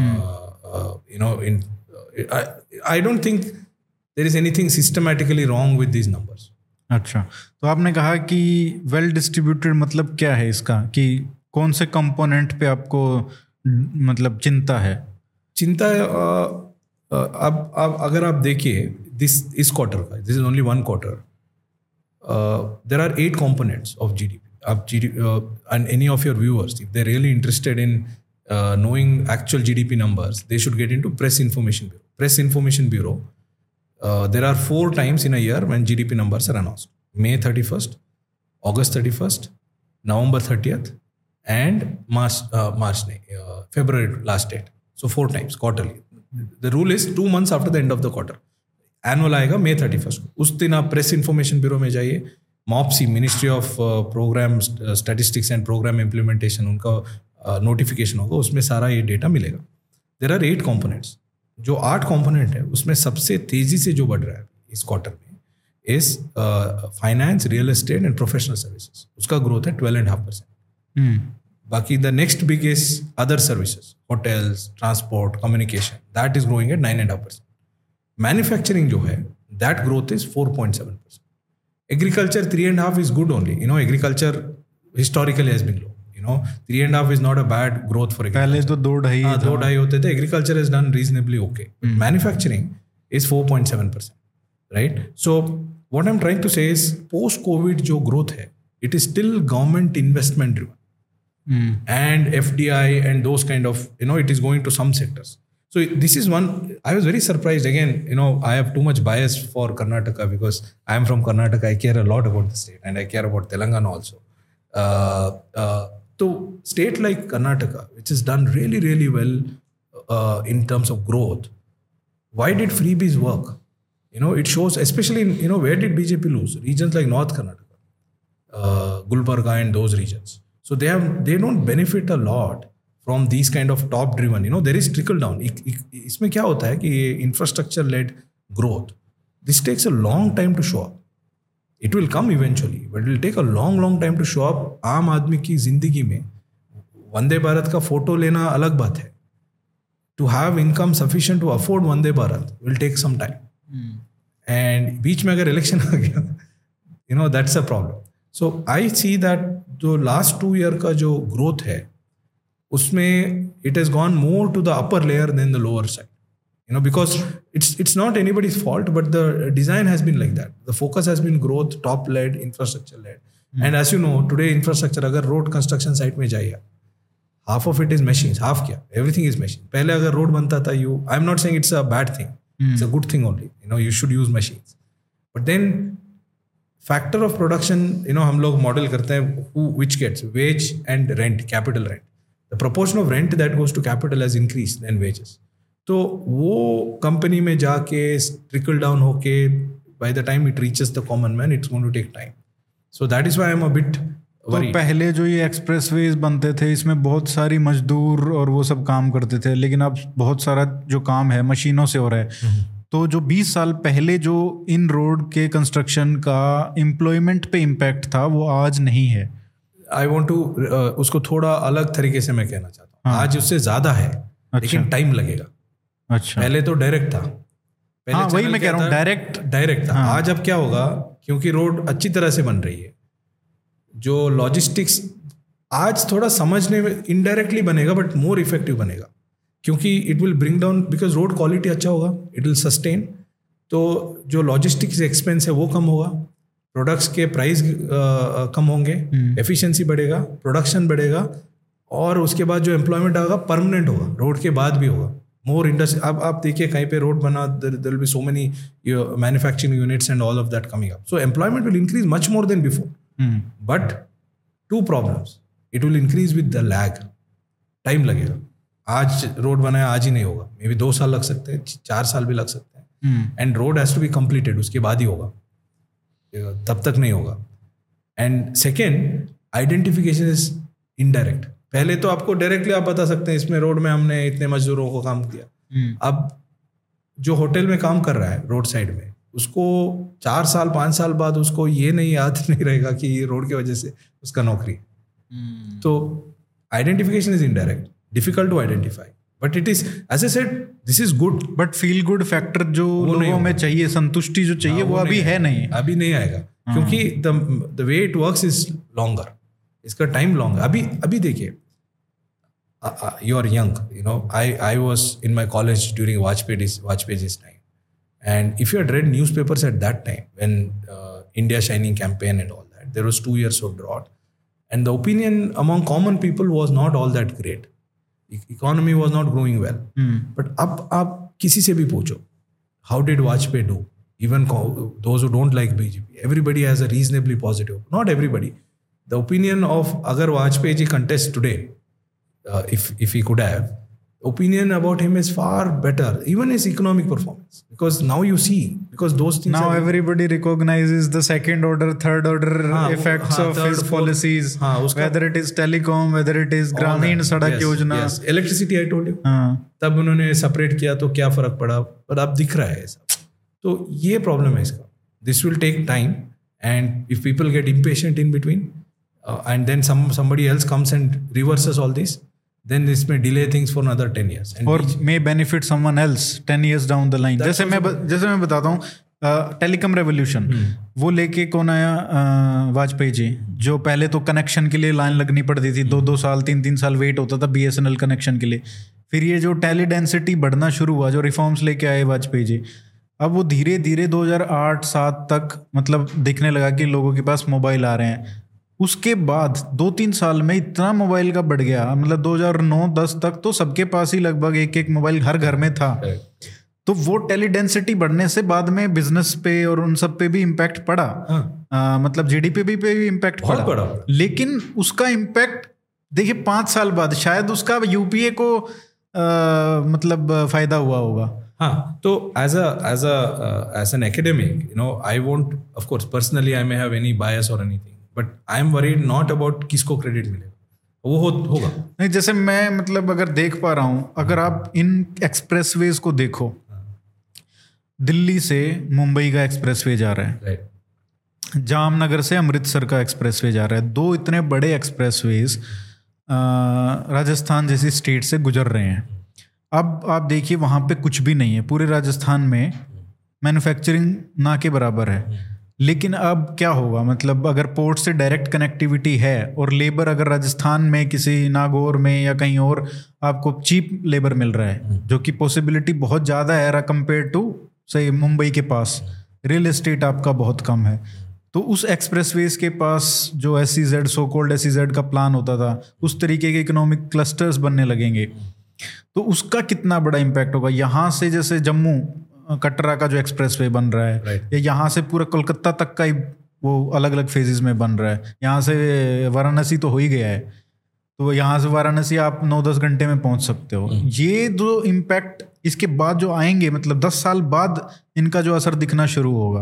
You know, in I don't think there is anything systematically wrong with these numbers. अच्छा, तो आपने कहा कि well distributed मतलब क्या है इसका, कि कौन से कंपोनेंट पे आपको मतलब चिंता है? चिंता है अब अब अगर आप देखिए दिस इस क्वार्टर का, this is only one quarter, there are eight components of GDP. आप GDP and any of your viewers, if they are really interested in knowing actual G D P numbers, they should get into Press Information Bureau. Press Information Bureau, uh, there are four times in a year when G D P numbers are announced. May thirty-first, August thirty-first, November thirtieth, and March, uh, March uh, February last date. So four times quarterly. The rule is two months after the end of the quarter. Annual आएगा May thirty-first. उस दिन आप Press Information Bureau में जाइए. मॉप्सी, ministry of programme statistics and programme implementation, उनका notification uh, होगा, उसमें सारा ये डेटा मिलेगा. There are eight components. जो आठ कॉम्पोनेंट है उसमें सबसे तेजी से जो बढ़ रहा है इस क्वार्टर में is finance, real estate and professional services. उसका ग्रोथ है ट्वेल्व एंड हाफ परसेंट. बाकी the next big is other services, hotels, transport, communication, that is growing at nine and half percent. Manufacturing जो है that growth is four point seven percent. Agriculture three and a half is good only. You know, agriculture historically has been low. You You know, three and a half is not a bad growth for agriculture. पहले तो दो ढाई हाँ, दो ढाई होते थे. Agriculture has done reasonably okay. But manufacturing is four point seven percent, right? So what I'm trying to say is post-COVID जो growth है, it is still government investment driven. Mm. And F D I and those kind of, you know, it is going to some sectors. So this is one, I was very surprised. Again, you know, I have too much bias for Karnataka because I am from Karnataka. I care a lot about the state and I care about Telangana also. Uh, uh, so state like Karnataka, which has done really, really well uh, in terms of growth, why did freebies work? You know, it shows, especially in, you know, where did B J P lose? Regions like North Karnataka, uh, Gulbarga and those regions. So they have, they don't benefit a lot from these kind of top driven, you know, there is trickle down. इसमें क्या होता है कि infrastructure led growth, this takes a long time to show up. It will come eventually, but it will take a long, long time to show up. आम आदमी की जिंदगी में वंदे भारत का फोटो लेना अलग बात है. To have income sufficient to afford Vande Bharat will take some time. Hmm. And बीच में अगर election आ गया, you know, that's a problem. So I see that जो last two year का जो growth है, उसमें it has gone more to the upper layer than the lower side, you know, because it's it's not anybody's fault, but the design has been like that. The focus has been growth, top led, infrastructure led. Mm. And as you know, today infrastructure, अगर road construction site में जाइए, half of it is machines. Half क्या? Everything is machine. पहले अगर road बनता था, you, I'm not saying it's a bad thing. Mm. It's a good thing only. You know, you should use machines. But then factor of production, you know, हम लोग model करते हैं who which gets wage and rent, capital rent. The proportion of rent that goes to capital has increased than wages. तो वो company में जाके trickle down होके by the time it reaches the common man, it's going to take time. So that is why I'm a bit worried. तो पहले जो ये expressways बनते थे, इसमें बहुत सारी मजदूर और वो सब काम करते थे, लेकिन अब बहुत सारा जो काम है मशीनों से हो रहा है. mm-hmm. तो जो बीस साल पहले जो इन रोड के कंस्ट्रक्शन का एम्प्लॉयमेंट पे इम्पैक्ट था, वो आज नहीं है. आई वॉन्ट टू उसको थोड़ा अलग तरीके से मैं कहना चाहता हूँ. हाँ. आज उससे ज्यादा है. अच्छा. लेकिन टाइम लगेगा. अच्छा. पहले तो डायरेक्ट था. पहले हाँ, वही मैं कह रहा हूँ, डायरेक्ट डायरेक्ट था. हाँ. आज अब क्या होगा, क्योंकि रोड अच्छी तरह से बन रही है, जो लॉजिस्टिक्स आज थोड़ा समझने में इनडायरेक्टली बनेगा, बट मोर इफेक्टिव बनेगा, क्योंकि it will bring down, because road quality अच्छा होगा, इट विल सस्टेन. तो जो लॉजिस्टिक्स एक्सपेंस है वो कम होगा, प्रोडक्ट्स के प्राइस कम होंगे, एफिशिएंसी बढ़ेगा, प्रोडक्शन बढ़ेगा, और उसके बाद जो एम्प्लॉयमेंट आएगा परमानेंट होगा, रोड के बाद भी होगा. मोर इंडस्ट्री, अब आप देखिए कहीं पे रोड बना, there will be so many manufacturing units and all of that coming up. So employment will increase much more than before. But two problems, it will increase with the lag. Time लगेगा. आज road बनाया आज ही नहीं होगा, may be दो साल लग सकते हैं, चार साल भी लग सकते हैं. And road has to be completed, उसके बाद ही होगा, तब तक नहीं होगा. And second, identification is indirect. पहले तो आपको डायरेक्टली आप बता सकते हैं इसमें रोड में हमने इतने मजदूरों को काम किया. hmm. अब जो होटल में काम कर रहा है रोड साइड में, उसको चार साल पाँच साल बाद उसको ये नहीं याद नहीं रहेगा कि ये रोड की वजह से उसका नौकरी. hmm. तो identification is indirect, difficult to identify, but it is, as I said, this is good. But feel good factor जो लोगों में चाहिए, संतुष्टि जो चाहिए, वो अभी है नहीं, अभी नहीं आएगा, क्योंकि the the way it works is longer. इसका टाइम लॉन्ग. अभी अभी देखिए, you are young, you know, I I was in my college during Vajpayee वाजपेयी's time, and if you had read newspapers at that time when uh, India Shining campaign and all that, there was two years of drought, and the opinion among common people was not all that great. Economy was not growing well. hmm. But अब आप किसी से भी पूछो, how did Vajpayee do? Even those who don't like B J P, everybody has a reasonably positive, not everybody. The opinion of agar Vajpayee ji contest today, uh, if if he could have, opinion about him is far better, even his economic performance, because now you see, because those things now everybody recognizes the second order, third order हाँ, effects हाँ, of his fourth, policies, हाँ, whether it is telecom, whether it is ग्रामीण सड़क योजना, electricity, I told you, हाँ, तब उन्होंने separate किया तो क्या फर्क पड़ा, पर अब दिख रहा है ऐसा. तो ये प्रॉब्लम है इसका. This will take time, and if people get impatient in between, uh, and then some somebody else comes and reverses all this, then this may delay things for another ten years. And or may benefit someone else ten years down the line. जैसे मैं जैसे मैं बताता हूँ, telecom revolution, वो लेके कौन आया? वाजपेयी जी, जो पहले तो कनेक्शन के लिए लाइन लगनी पड़ती थी, दो दो साल तीन तीन साल वेट होता था बीएसएनएल कनेक्शन के लिए। फिर ये जो टेली डेंसिटी बढ़ना शुरू हुआ, जो रिफॉर्म्स लेके आए वाजपेयी जी, अब वो धीरे धीरे दो हज़ार आठ सात तक मतलब दिखने लगा कि लोगों के पास मोबाइल आ रहे हैं। उसके बाद दो तीन साल में इतना मोबाइल का बढ़ गया, मतलब दो हज़ार नौ दस तक तो सबके पास ही लगभग एक एक मोबाइल हर घर में था। तो वो टेली डेंसिटी बढ़ने से बाद में बिजनेस पे और उन सब पे भी इम्पैक्ट पड़ा। हाँ। आ, मतलब जीडीपी पे भी इम्पैक्ट पड़ा, पड़ा लेकिन उसका इम्पैक्ट देखिए पाँच साल बाद शायद उसका यूपीए को आ, मतलब फायदा हुआ होगा। हाँ, तो as a as a as an academic, you know, I won't, of course personally I may have any bias और anything, but I am worried not about किसको क्रेडिट मिलेगा, वो हो, होगा नहीं। जैसे मैं मतलब अगर देख पा रहा हूँ, अगर आप इन एक्सप्रेसवेज को देखो, दिल्ली से मुंबई का एक्सप्रेसवे जा रहा है, right. जामनगर से अमृतसर का एक्सप्रेसवे जा रहा है, दो इतने बड़े एक्सप्रेसवेज राजस्थान जैसी स्टेट से गुजर रहे हैं। अब आप देखिए वहाँ पे कुछ भी नहीं है, पूरे राजस्थान में मैन्युफैक्चरिंग ना के बराबर है। लेकिन अब क्या होगा, मतलब अगर पोर्ट से डायरेक्ट कनेक्टिविटी है और लेबर अगर राजस्थान में किसी नागौर में या कहीं और आपको चीप लेबर मिल रहा है, जो कि पॉसिबिलिटी बहुत ज़्यादा है कंपेयर टू से मुंबई के पास रियल एस्टेट आपका बहुत कम है, तो उस एक्सप्रेसवेज के पास जो S C Z so called S C Z का प्लान होता था, उस तरीके के इकोनॉमिक क्लस्टर्स बनने लगेंगे, तो उसका कितना बड़ा इम्पैक्ट होगा। यहाँ से जैसे जम्मू कटरा का जो एक्सप्रेसवे बन रहा है, right. या यहाँ से पूरा कोलकाता तक का ही वो अलग अलग फेजेस में बन रहा है। यहाँ से वाराणसी तो हो ही गया है, तो यहाँ से वाराणसी आप नौ दस घंटे में पहुँच सकते हो। hmm. ये जो इम्पैक्ट इसके बाद जो आएंगे, मतलब दस साल बाद इनका जो असर दिखना शुरू होगा,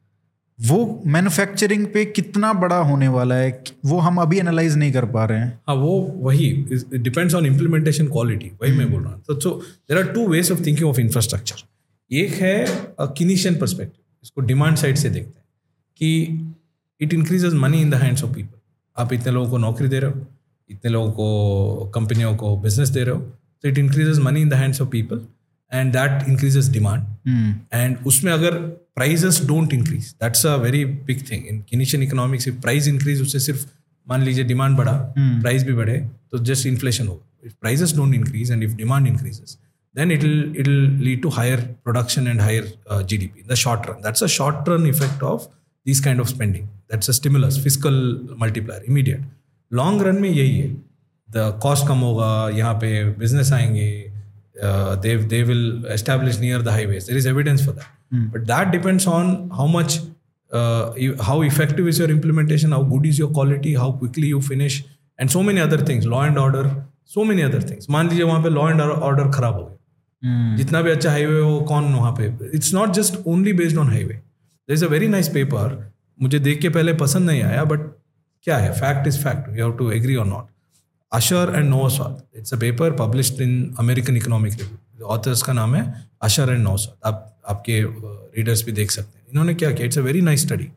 वो मैन्युफैक्चरिंग पे कितना बड़ा होने वाला है, वो हम अभी एनालाइज नहीं कर पा रहे हैं। हाँ, वो वही डिपेंड्स ऑन इम्प्लीमेंटेशन क्वालिटी, वही मैं बोल रहा हूँ। तो so there are two ways of thinking of infrastructure. एक है किनीशियन पर्सपेक्टिव, इसको डिमांड साइड से देखते हैं कि it increases money in the hands of people. आप इतने लोगों को नौकरी दे रहे हो, इतने लोगों को कंपनियों को बिजनेस दे रहे हो, तो it increases money in the hands of people and that increases demand. hmm. And उसमें अगर prices don't increase, that's a very big thing in Keynesian economics. if price increase, उससे सिर्फ मान लीजिए डिमांड बढ़ा, hmm. price भी बढ़े, तो just inflation होगा. If prices don't increase and if demand increases, then it'll it'll lead to higher production and higher uh, G D P in the short run. That's a short run effect of these kind of spending. That's a stimulus, fiscal multiplier, immediate. Long run में यही है, the cost कम होगा, यहाँ पे business आएंगे, Uh, they they will establish near the highways. There is evidence for that, mm. but that depends on how much, uh, you, how effective is your implementation, how good is your quality, how quickly you finish, and so many other things. Law and order, so many other things. मान लीजिए वहाँ पे law and order खराब हो गया, mm. जितना भी अच्छा हाईवे हो, कौन वहाँ पे? It's not just only based on highway. There is a very nice paper. मुझे देख के पहले पसंद नहीं आया, but क्या है? Fact is fact. You have to agree or not. Usher and Noah. It's a paper published in American Economic Review. The authors का नाम है Usher and Noah. आप आपके रीडर्स भी देख सकते हैं। इन्होंने क्या किया? It's a very nice study.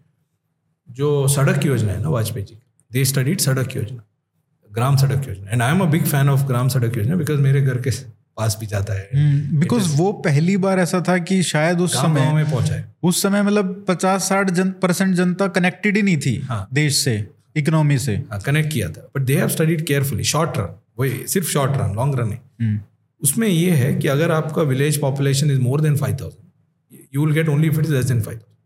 जो सड़क की योजना है ना वाजपेयी जी, they studied सड़क योजना, ग्राम सड़क योजना, and I am a big fan of ग्राम सड़क योजना because मेरे घर के पास भी जाता है। बिकॉज वो पहली बार ऐसा था कि शायद उस समय में पहुंचा है, उस समय मतलब पचास साठ परसेंट जनता कनेक्टेड ही नहीं थी, हाँ, देश से, इकोनॉमी से कनेक्ट किया था। But they have studied carefully, short run, वही सिर्फ शॉर्ट रन, लॉन्ग रन नहीं। उसमें ये है कि अगर आपका village population is more than five thousand, you will get only if it is less than five thousand.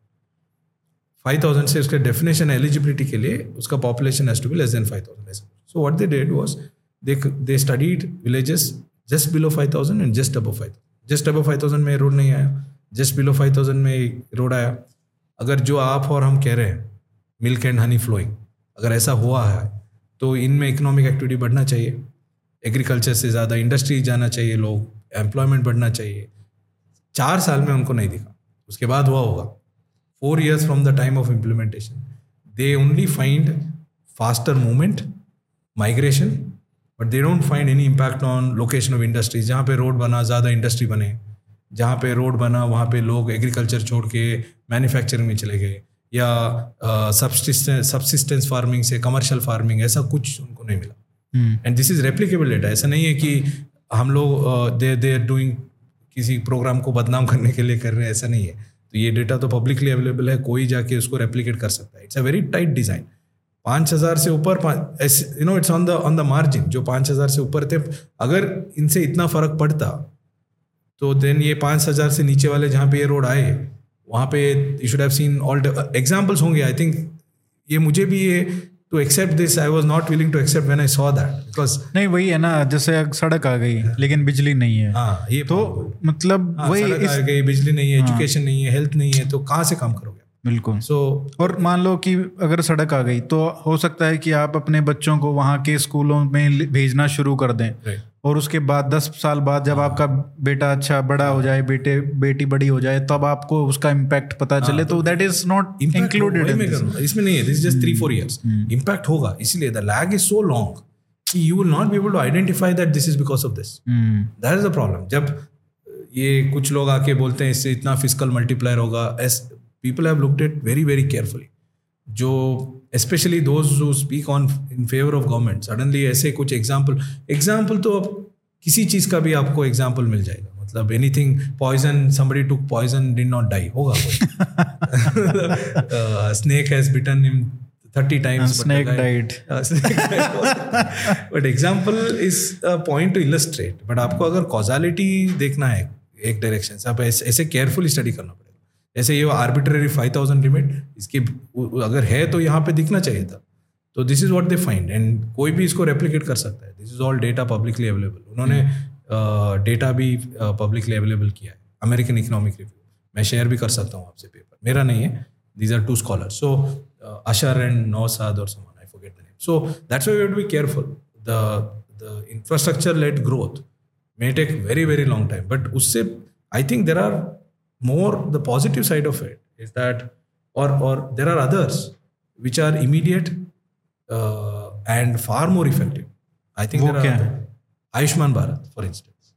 Five thousand से उसके डेफिनेशन एलिजिबिलिटी के लिए उसका population has to be less than five thousand. So what they did was they they studied villages just below five thousand and just above five thousand. Just above five thousand में road नहीं आया, just below five thousand में road आया। अगर जो आप और हम कह रहे हैं मिल्क एंड हनी फ्लोइंग, अगर ऐसा हुआ है तो इनमें इकोनॉमिक एक्टिविटी बढ़ना चाहिए, एग्रीकल्चर से ज़्यादा इंडस्ट्री जाना चाहिए, लोग एम्प्लॉयमेंट बढ़ना चाहिए। चार साल में उनको नहीं दिखा, उसके बाद हुआ होगा। Four years from the time of implementation they only find faster movement, migration, but they don't find any impact on location of industries. जहाँ पे रोड बना ज़्यादा इंडस्ट्री बने, जहाँ पे रोड बना वहाँ पे लोग एग्रीकल्चर छोड़ के मैन्युफैक्चरिंग में चले गए, या सब्सिस्टेंस सब्सिस्टेंस फार्मिंग से कमर्शियल फार्मिंग, ऐसा कुछ उनको नहीं मिला। And this is replicable data. ऐसा नहीं है कि हम लोग दे दे आर डूइंग किसी प्रोग्राम को बदनाम करने के लिए कर रहे हैं, ऐसा नहीं है। तो ये डेटा तो पब्लिकली अवेलेबल है, कोई जाके उसको रेप्लिकेट कर सकता है. It's a very tight design. पाँच हज़ार से ऊपर, you know it's on the on the margin. जो पाँच हज़ार से ऊपर थे, अगर इनसे इतना फ़र्क पड़ता तो देन ये पाँच हज़ार से नीचे वाले जहाँ पे ये रोड आए वहाँ पे you should have seen all examples होंगे. आई थिंक ये मुझे भी ये to accept this I was not willing to accept when I saw that, because नहीं वही है ना, जैसे सड़क आ गई लेकिन बिजली नहीं है. हाँ ये तो मतलब हाँ, वही सड़क आ गई, बिजली नहीं है, एजुकेशन नहीं है, हेल्थ नहीं है, तो कहाँ से काम करोगे? बिल्कुल. सो so, और मान लो कि अगर सड़क आ गई तो हो सकता है कि आप अपने बच्चों को वहाँ के स्कूलों में भेजना शुरू कर दें, right. और उसके बाद दस साल बाद जब आपका बेटा अच्छा बड़ा हो जाए, बेटे बेटी बड़ी हो जाए, तब आपको उसका इम्पैक्ट पता चले. तो दैट इज नॉट इंक्लूडेड इसमें. नहीं है, this is just three four years. Impact होगा, इसलिए the lag is so long कि you will not be able to identify that this is because of this. That is the problem. जब ये कुछ लोग आके बोलते हैं इससे इतना फिस्कल मल्टीप्लायर होगा, people have looked at very very carefully. जो especially those who speak on in favor of government, suddenly ऐसे कुछ example example तो अब किसी चीज़ का भी आपको example मिल जाएगा. मतलब anything poison, somebody took poison, did not die, होगा कोई. uh, snake has bitten him thirty times. Snake died. Uh, snake died. But example is a point to illustrate. But आपको अगर causality देखना है एक डायरेक्शन से, आप ऐसे ऐसे केयरफुली स्टडी करना पड़ेगा. जैसे ये आर्बिट्रेरी फाइव थाउजेंड लिमिट, इसकी अगर है तो यहाँ पे दिखना चाहिए था. तो this is what they find, and कोई भी इसको रेप्लिकेट कर सकता है. This is all data publicly available. उन्होंने डेटा uh, भी पब्लिकली uh, अवेलेबल किया है. अमेरिकन इकोनॉमिक रिव्यू, मैं शेयर भी कर सकता हूँ आपसे पेपर, मेरा नहीं है. These are two scholars, so Asher and Naushad और someone, I forget the name. So that's why we have to be careful. The the infrastructure led growth may take very very long time, but उससे I think there are more the positive side of it is that, or or there are others which are immediate uh, and far more effective. I think there are other. Ayushman Bharat, for instance,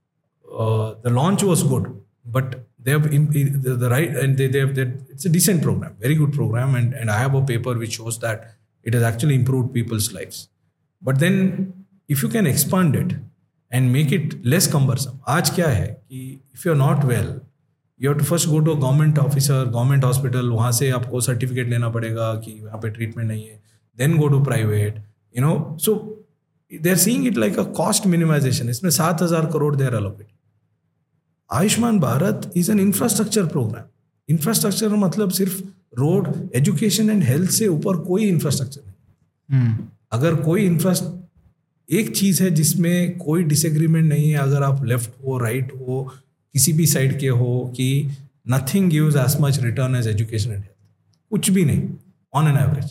uh, the launch was good, but they have the, the right, and they, they have that it's a decent program, very good program, and and I have a paper which shows that it has actually improved people's lives. But then if you can expand it and make it less cumbersome, आज क्या है कि if you are not well, you have to first go to a government officer, government hospital, वहाँ से आपको certificate लेना पड़ेगा कि यहाँ पे ट्रीटमेंट नहीं है, then go to private, you know, so they are seeing it like a cost minimization. इसमें सात हज़ार crore they are allocating. Ayushman Bharat is an infrastructure program. Infrastructure मतलब सिर्फ रोड, एजुकेशन एंड हेल्थ से ऊपर कोई इंफ्रास्ट्रक्चर नहीं. hmm. अगर कोई इंफ्रास्ट्रक्चर, एक चीज़ है जिसमें कोई डिसएग्रीमेंट नहीं है, अगर आप लेफ्ट हो राइट हो किसी भी साइड के हो, कि nothing gives as much return as education and health. कुछ भी नहीं on an average.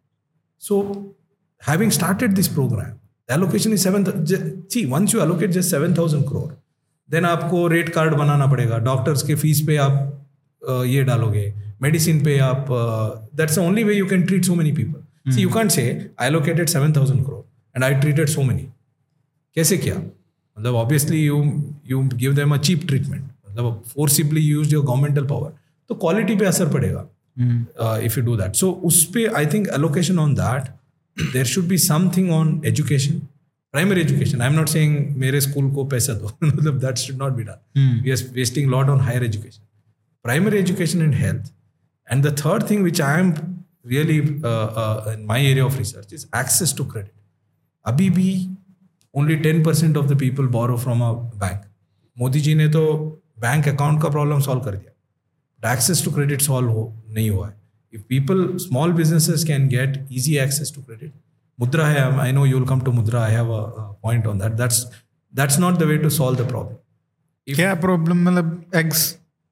So having started this programme, allocation is seven. See once you allocate just seven thousand crore, then आपको रेट कार्ड बनाना पड़ेगा. Doctors के fees पे आप uh, ये डालोगे, मेडिसिन पे आप, that's the only way you can treat so many people. See you can't say I allocated seven thousand crore and I treated so many. कैसे किया? मतलब obviously you you give them a cheap treatment, मतलब forcibly use your governmental power, तो quality पे असर पड़ेगा if you do that. So उस पे I think allocation on that, there should be something on education, primary education. I am not saying मेरे school को पैसा दो, मतलब that should not be done. We are wasting lot on higher education, primary education and health. And the third thing which I am really in my area of research is access to credit. अभी भी only ten percent of the people borrow from a bank. Modi ji ने तो bank account का problem solve कर दिया, but access to credit solve हो नहीं हुआ है. If people, small businesses can get easy access to credit. Mudra है, I know you will come to Mudra, I have a point on that. That's that's not the way to solve the problem. क्या problem, मतलब एग्स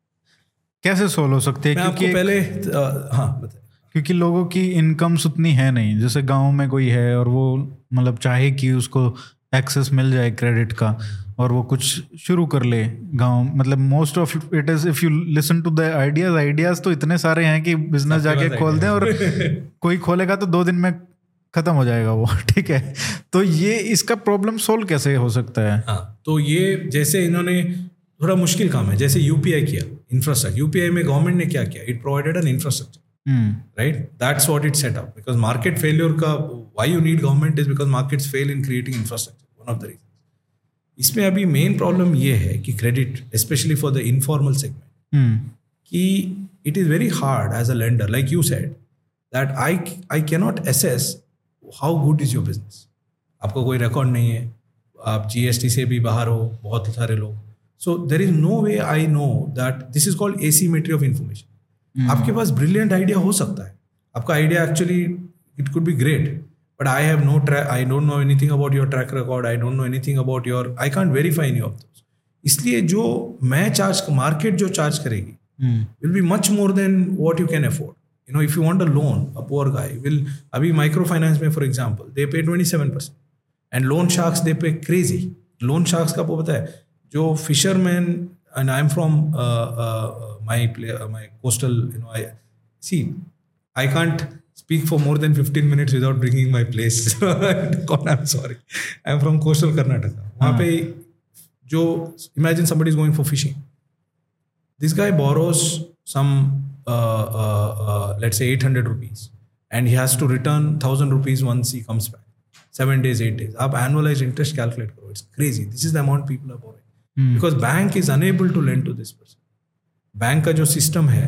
कैसे solve हो सकते हैं? क्योंकि पहले uh, हाँ बताइए. क्योंकि लोगों की इनकम्स उतनी है नहीं. जैसे गाँव में कोई है और वो मतलब चाहे कि उसको एक्सेस मिल जाए क्रेडिट का और वो कुछ शुरू कर ले गांव, मतलब most of it is, if you listen to the ideas ideas तो इतने सारे हैं कि बिजनेस जाके खोल दें और कोई खोलेगा तो दो दिन में खत्म हो जाएगा वो. ठीक है, तो ये इसका प्रॉब्लम सोल्व कैसे हो सकता है? हाँ, तो ये जैसे इन्होंने थोड़ा मुश्किल काम है, जैसे यूपीआई किया, इंफ्रास्ट्रक्चर. यूपीआई में गवर्नमेंट ने क्या किया? It provided an infrastructure, right? That's what it set up. Because market failure का why you need government is because markets fail in creating infrastructure. One of the reason. इसमें अभी main problem ये है कि credit, especially for the informal segment, कि it is very hard as a lender, like you said, that I I cannot assess how good is your business. आपका कोई record नहीं है, आप जीएसटी से भी बाहर हो, बहुत सारे लोग. So there is no way I know that this is called asymmetry of information. Mm. आपके पास ब्रिलियंट आइडिया हो सकता है, आपका idea actually it could be great, but I have no track, I don't know anything about your track record, I don't know anything about your, I can't verify any of those. इसलिए जो मैं charge, market जो charge करेगी Hmm. will be much more than what you can afford. You know, if you want a loan, a poor guy will, abhi microfinance mein, for example, they pay twenty-seven percent, and loan sharks they pay crazy. Loan sharks का आपको पता है, जो fishermen, and I'm from uh, uh, my play, uh, my coastal, you know, I see, I can't speak for more than fifteen minutes without bringing my place. I'm sorry, I'm from coastal Karnataka. वहाँ पे जो, imagine somebody is going for fishing. This guy borrows some, uh, uh, uh, let's say eight hundred rupees, and he has to return one thousand rupees once he comes back. Seven days, eight days. Aap annualized interest calculate karo. It's crazy. This is the amount people are borrowing. Hmm. Because bank is unable to lend to this person. Bank का जो system है,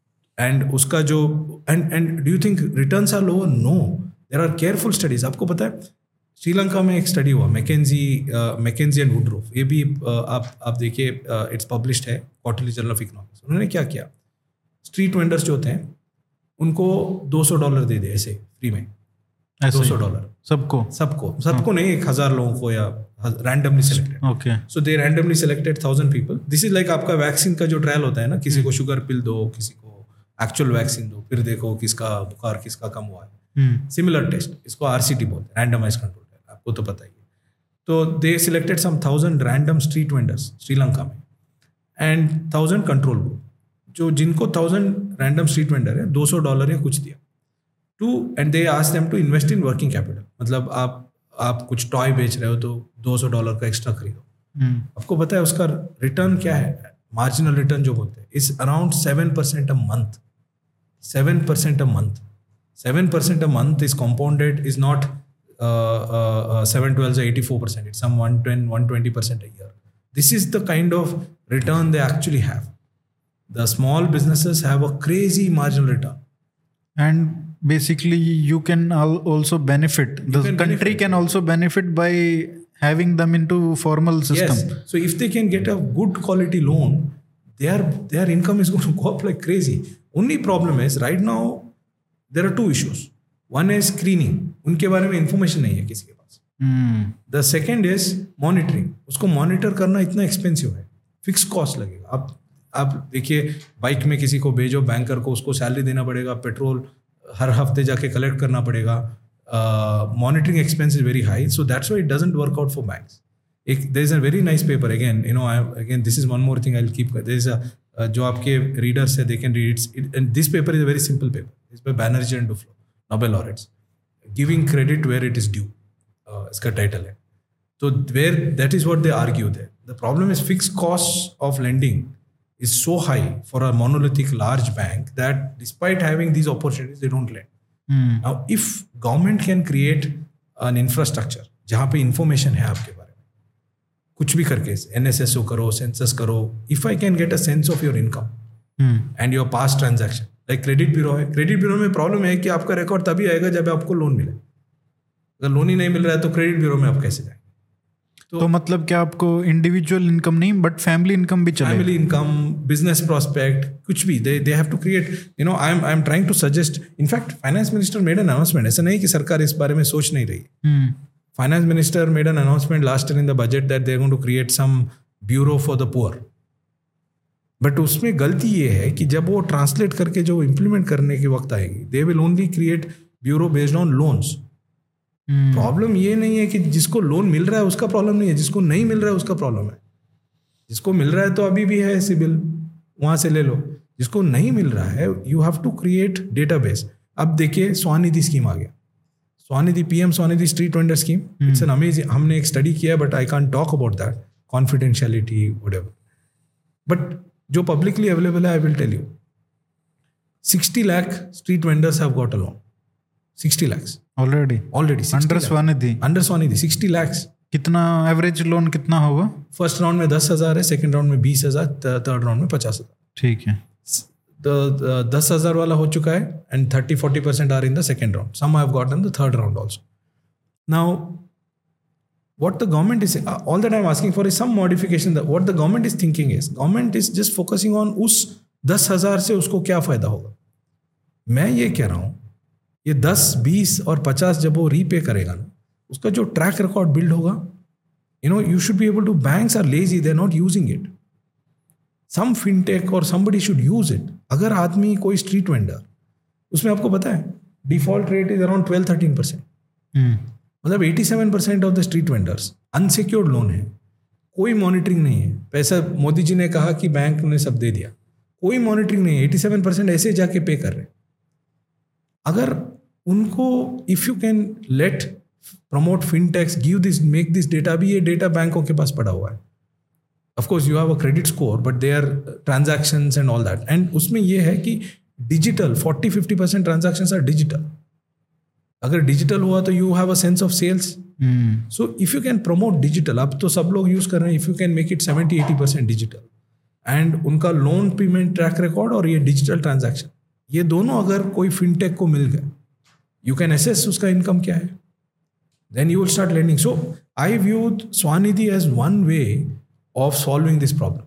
and उसका जो, and and do you think returns are lower? No. There are careful studies. आपको पता है, श्रीलंका में एक स्टडी हुआ, मैकेंजी मैकेंजी एंड वुडरूफ, ये भी uh, आप आप देखिए, इट्स पब्लिश्ड है, क्वार्टरली जर्नल ऑफ इकोनॉमिक्स. उन्होंने क्या किया, स्ट्रीट वेंडर्स जो होते हैं उनको दो सौ डॉलर दे दे ऐसे फ्री में, दो सौ डॉलर सबको सबको सबको नहीं, एक हज़ार लोगों को, या randomly selected. Okay, so they randomly selected thousand people. This is like आपका वैक्सीन का जो ट्रायल होता है ना, किसी को शुगर पिल दो, किसी को एक्चुअल वैक्सीन दो, फिर देखो किसका बुखार किसका कम हुआ है. सिमिलर टेस्ट, इसको आरसीटी बोलते हैं, रैंडमाइज कंट्रोल, आपको तो पता ही है. तो they selected some thousand random street vendors Sri Lanka में, एंड थाउजेंड कंट्रोल ग्रुप, जो जिनको थाउजेंड रैंडम स्ट्रीट वेंडर है, दो सौ डॉलर या कुछ दिया to, and they asked them to invest in working capital. मतलब आप आप कुछ टॉय बेच रहे हो तो दो सौ डॉलर का एक्स्ट्रा खरीदो. hmm. आपको पता है उसका रिटर्न क्या है, मार्जिनल रिटर्न जो बोलते हैं, is around seven percent a month. Seven percent a month, seven percent a month is compounded, is not Uh, uh, uh, seven twelve is eighty-four percent. It's some one ten, one twenty percent a year. This is the kind of return they actually have. The small businesses have a crazy marginal return. And basically you can also benefit. The can country benefit. Can also benefit by having them into formal system. Yes. So if they can get a good quality loan, their, their income is going to go up like crazy. Only problem is right now there are two issues. One is screening, उनके बारे में information नहीं है किसी के पास. The second is monitoring, उसको monitor करना इतना एक्सपेंसिव है, फिक्स कॉस्ट लगेगा. आप आप देखिए, बाइक में किसी को भेजो बैंकर को, उसको सैलरी देना पड़ेगा, पेट्रोल हर हफ्ते जाके कलेक्ट करना पड़ेगा, monitoring expense is very high. So that's why it doesn't work out for banks. एक there is a very nice paper, again you know I again this is one more thing I will keep, there is a जो आपके readers है they can read it, and this paper is a very simple paper. इस पे Banerjee and Duflo, Nobel laureates, giving credit where it is due. Uh, इसका title है. तो where that is what they argue there. The problem is fixed costs of lending is so high for a monolithic large bank that despite having these opportunities they don't lend. Hmm. Now if government can create an infrastructure जहाँ पे information है आपके बारे में, कुछ भी करके N S S O करो, census करो, if I can get a sense of your income hmm. and your past transaction. Like credit bureau है, क्रेडिट ब्यूरो में प्रॉब्लम है कि आपका रिकॉर्ड तभी आएगा जब आपको लोन मिले. अगर लोन ही नहीं मिल रहा है तो क्रेडिट ब्यूरो में आप कैसे जाएंगे? तो, तो मतलब क्या आपको इंडिविजुअल इनकम नहीं बट फैमिली इनकम भी चाहिए? फैमिली इनकम, बिजनेस प्रोस्पेक्ट, कुछ भी they they have to create. You know I am I am trying to suggest, in fact finance minister made an announcement. ऐसा नहीं कि सरकार इस बारे में सोच नहीं रही. Finance minister made an announcement last year in the budget that they are going to create some bureau for the poor. But उसमें गलती ये है कि जब वो ट्रांसलेट करके जो इम्प्लीमेंट करने के वक्त आएगी, they will only create bureau based on loans. Problem ये नहीं है कि जिसको लोन मिल रहा है उसका प्रॉब्लम नहीं है, जिसको नहीं मिल रहा है उसका प्रॉब्लम है. जिसको मिल रहा है तो अभी भी है सिबिल, वहाँ से ले लो. जिसको नहीं मिल रहा है, you have to create database. अब देखिए स्वानिधि स्कीम आ गया, Svanidhi, PM Svanidhi street vendor scheme. It's an amazing. हमने एक स्टडी किया but I can't talk about that, confidentiality whatever. But जो पब्लिकली अवेलेबल है, I will tell you, sixty lakh street vendors have got a loan. Sixty lakhs already already under Svanidhi under Svanidhi sixty lakhs. कितना average loan कितना होगा? First round में दस हजार है, second round में बीस हजार, थर्ड राउंड में पचास हजार. ठीक है. द दस हजार वाला हो चुका है and thirty forty percent are in the second round. Some have gotten the third round also. Now what the government is uh, all that I'm asking for is some modification. That what the government is thinking is government is just focusing on उस दस हजार से उसको क्या फायदा होगा. मैं ये कह रहा हूँ ये दस बीस और पचास जब वो रीपे करेगा ना उसका जो ट्रैक रिकॉर्ड बिल्ड होगा, you know you should be able to. Banks are lazy, they are not using it. Some fintech और समबडी शुड यूज इट. अगर आदमी कोई स्ट्रीट वेंडर उसमें आपको पता है default rate is around twelve thirteen percent. मतलब सत्तासी percent of the street vendors unsecured loan है. कोई मॉनिटरिंग नहीं है. पैसा मोदी जी ने कहा कि बैंक ने सब दे दिया, कोई मॉनिटरिंग नहीं है. सत्तासी परसेंट ऐसे जाके पे कर रहे हैं. अगर उनको if you can let promote fintechs, give this, make this data. अभी ये डेटा बैंकों के पास पड़ा हुआ है. Of course you have a credit score but they are transactions and all that. And उसमें ये है कि digital forty fifty percent transactions are digital. अगर डिजिटल हुआ तो you have a sense of sales. So if you can promote digital, अब तो सब लोग यूज कर रहे हैं. If you can make it seventy eighty percent digital and उनका लोन पेमेंट ट्रैक रिकॉर्ड और ये डिजिटल ट्रांजैक्शन, ये दोनों अगर कोई फिनटेक को मिल गए, यू कैन असेस उसका इनकम क्या है, then you will start lending. So I view Svanidhi as one way of solving this problem.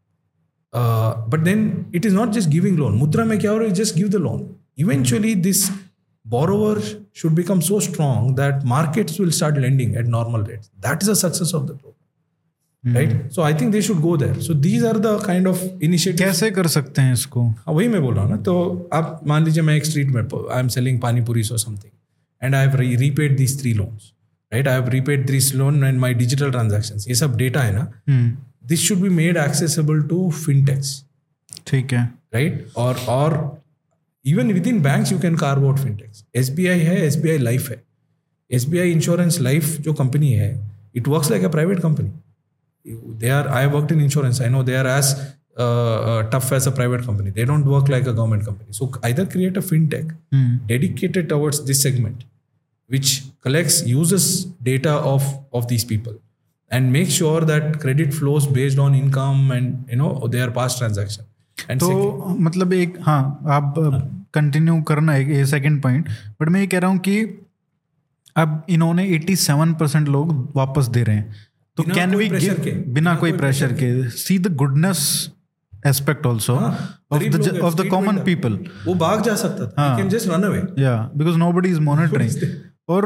But then it is not just giving loan. Mudra में क्या हो रहा है, just give the loan. Eventually this borrower should become so strong that markets will start lending at normal rates. That is the success of the program, mm-hmm. right? So I think they should go there. So these are the kind of initiatives. कैसे कर सकते हैं इसको? हाँ वही मैं बोल रहा हूँ ना. तो आप मान लीजिए मैं एक स्ट्रीट में आई एम सेलिंग पानी पूरीस or something and I have repaid these three loans, right? I have repaid this loan and my digital transactions. ये सब data है ना. hmm. This should be made accessible to fintechs. ठीक है. Right? और और even with in banks you can carve out fintechs. S B I है, S B I life है. S B I insurance life जो company है, it works like a private company. They are I worked in insurance, I know they are as tough as a private company. They don't work like a government company. So either create a fintech dedicated towards this segment which collects users data of of these people and make sure that credit flows based on income and you know their past transaction. And तो second, मतलब एक हाँ आप continue करना है ये second point. But मैं ये कह रहा हूँ कि अब इन्होंने सत्तासी परसेंट लोग वापस दे रहे हैं तो कैन वी गिव बिना कोई प्रेशर के see the goodness aspect also of the of the common people. वो भाग जा सकता था, he can just run away. Yeah, because nobody is monitoring. और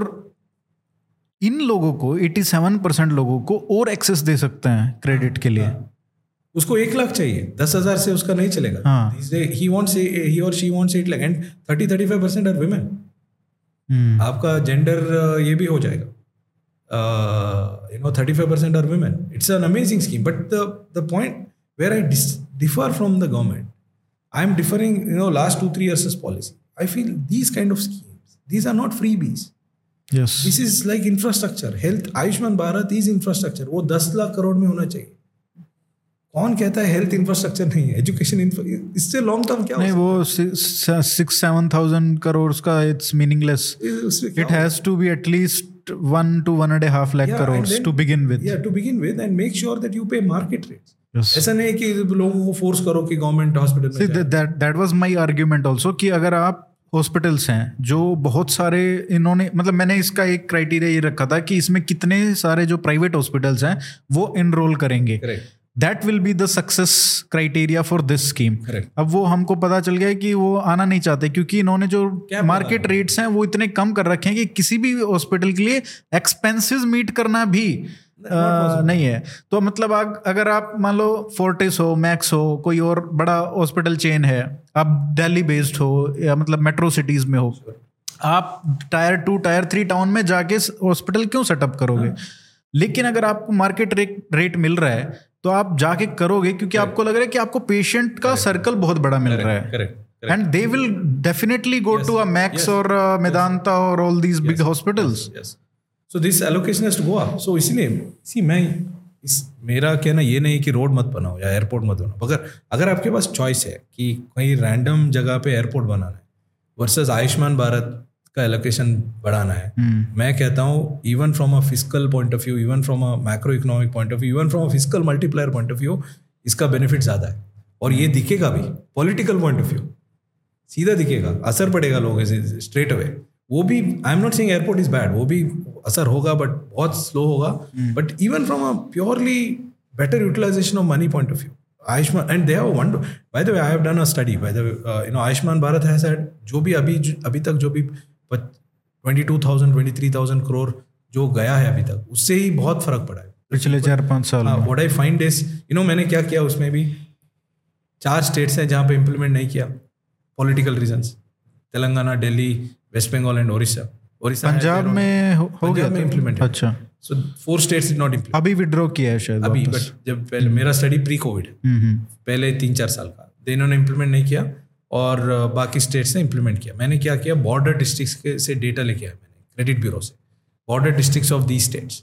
इन लोगों को सत्तासी परसेंट लोगों को और एक्सेस दे सकते हैं क्रेडिट के लिए. उसको एक लाख चाहिए, दस हजार से उसका नहीं चलेगा. हाँ. he wants he or she wants eight lakh and thirty thirty-five percent are women. hmm. आपका जेंडर ये भी हो जाएगा. uh, you know thirty-five percent are women. It's an amazing scheme. But the the point where I dis- differ from the government, I am differing you know last two three years policy. I feel these kind of schemes, these are not freebies. Yes. This is like infrastructure. Health, Ayushman Bharat is infrastructure. वो दस लाख करोड़ में होना चाहिए. कौन कहता है health infrastructure नहीं है, एजुकेशन इससे लॉन्ग टर्म क्या नहीं, वो सिक्स सेवन थाउजेंड करोड़ का it's meaningless. It has to be at least one two one and half lakh crore to begin with. या to begin with and make sure that you pay market rates. Yes. ऐसा नहीं कि लोगों को फोर्स करो कि government hospital में जाए. That that was my argument also कि अगर आप हॉस्पिटल्स हैं जो बहुत सारे इन्होंने मतलब मैंने इसका एक क्राइटेरिया ये रखा था कि इसमें कितने सारे जो प्राइवेट हॉस्पिटल्स हैं वो एनरोल करेंगे. That will be the success criteria for this scheme. अब वो हमको पता चल गया कि वो आना नहीं चाहते क्योंकि इन्होंने जो मार्केट रेट्स हैं वो इतने कम कर रखे हैं कि किसी भी हॉस्पिटल के लिए एक्सपेंसेस मीट करना भी आ, नहीं है. तो मतलब आग, अगर आप मान लो फोर्टिस हो, मैक्स हो, कोई और बड़ा हॉस्पिटल चेन है, आप दिल्ली बेस्ड हो या मतलब मेट्रो सिटीज में हो, आप tier two tier three town में जाके हॉस्पिटल क्यों सेटअप करोगे? हाँ. लेकिन अगर आपको मार्केट रेट रेट मिल रहा है तो आप जाके करोगे क्योंकि आपको लग रहा है कि आपको पेशेंट का सर्कल बहुत बड़ा मिल रहा है. And they will definitely go to a Max और मेदांता और all these big hospitals. So this allocation has to go up. So इसीलिए सी मैं इस मेरा कहना ये नहीं कि रोड मत बनाओ या एयरपोर्ट मत बनाओ. अगर अगर आपके पास चॉइस है कि कहीं रैंडम जगह पे एयरपोर्ट बनाना है वर्सेस आयुष्मान भारत का एलोकेशन बढ़ाना है, hmm. मैं कहता हूँ even from a fiscal point of view, even from a macro economic point of view, even from a fiscal multiplier point of view, इसका बेनिफिट ज़्यादा है. और ये दिखेगा भी पॉलिटिकल पॉइंट ऑफ व्यू, सीधा दिखेगा, असर पड़ेगा लोगों से स्ट्रेट अवे। वो भी I am not saying airport is bad, वो भी असर होगा बट बहुत स्लो होगा, but even from a purely better utilisation of money point of view, Ayushman and they have one by the way I have done a study by the way you know Ayushman Bharat has had जो भी अभी अभी तक जो भी twenty two thousand twenty three thousand crore जो गया है अभी तक, उससे ही बहुत फर्क पड़ा है पिछले चार पाँच साल। What I find is you know मैंने क्या किया उसमें भी चार स्टेट्स हैं जहाँ पे इम्प्लीमेंट नहीं किया political reasons, Telangana, Delhi, West Bengal and Odisha. Odisha Punjab में हो, हो गया में इम्प्लीमेंट। अच्छा, so four states did not implement. अभी विड्रॉ किया है शायद अभी, बट जब पहले मेरा स्टडी प्री कोविड पहले तीन चार साल का, तो इन्होंने इम्प्लीमेंट नहीं किया और बाकी स्टेट्स ने इम्प्लीमेंट किया। मैंने क्या किया, बॉर्डर डिस्ट्रिक्ट्स से डेटा लेके आया मैंने क्रेडिट ब्यूरो से, border districts of the states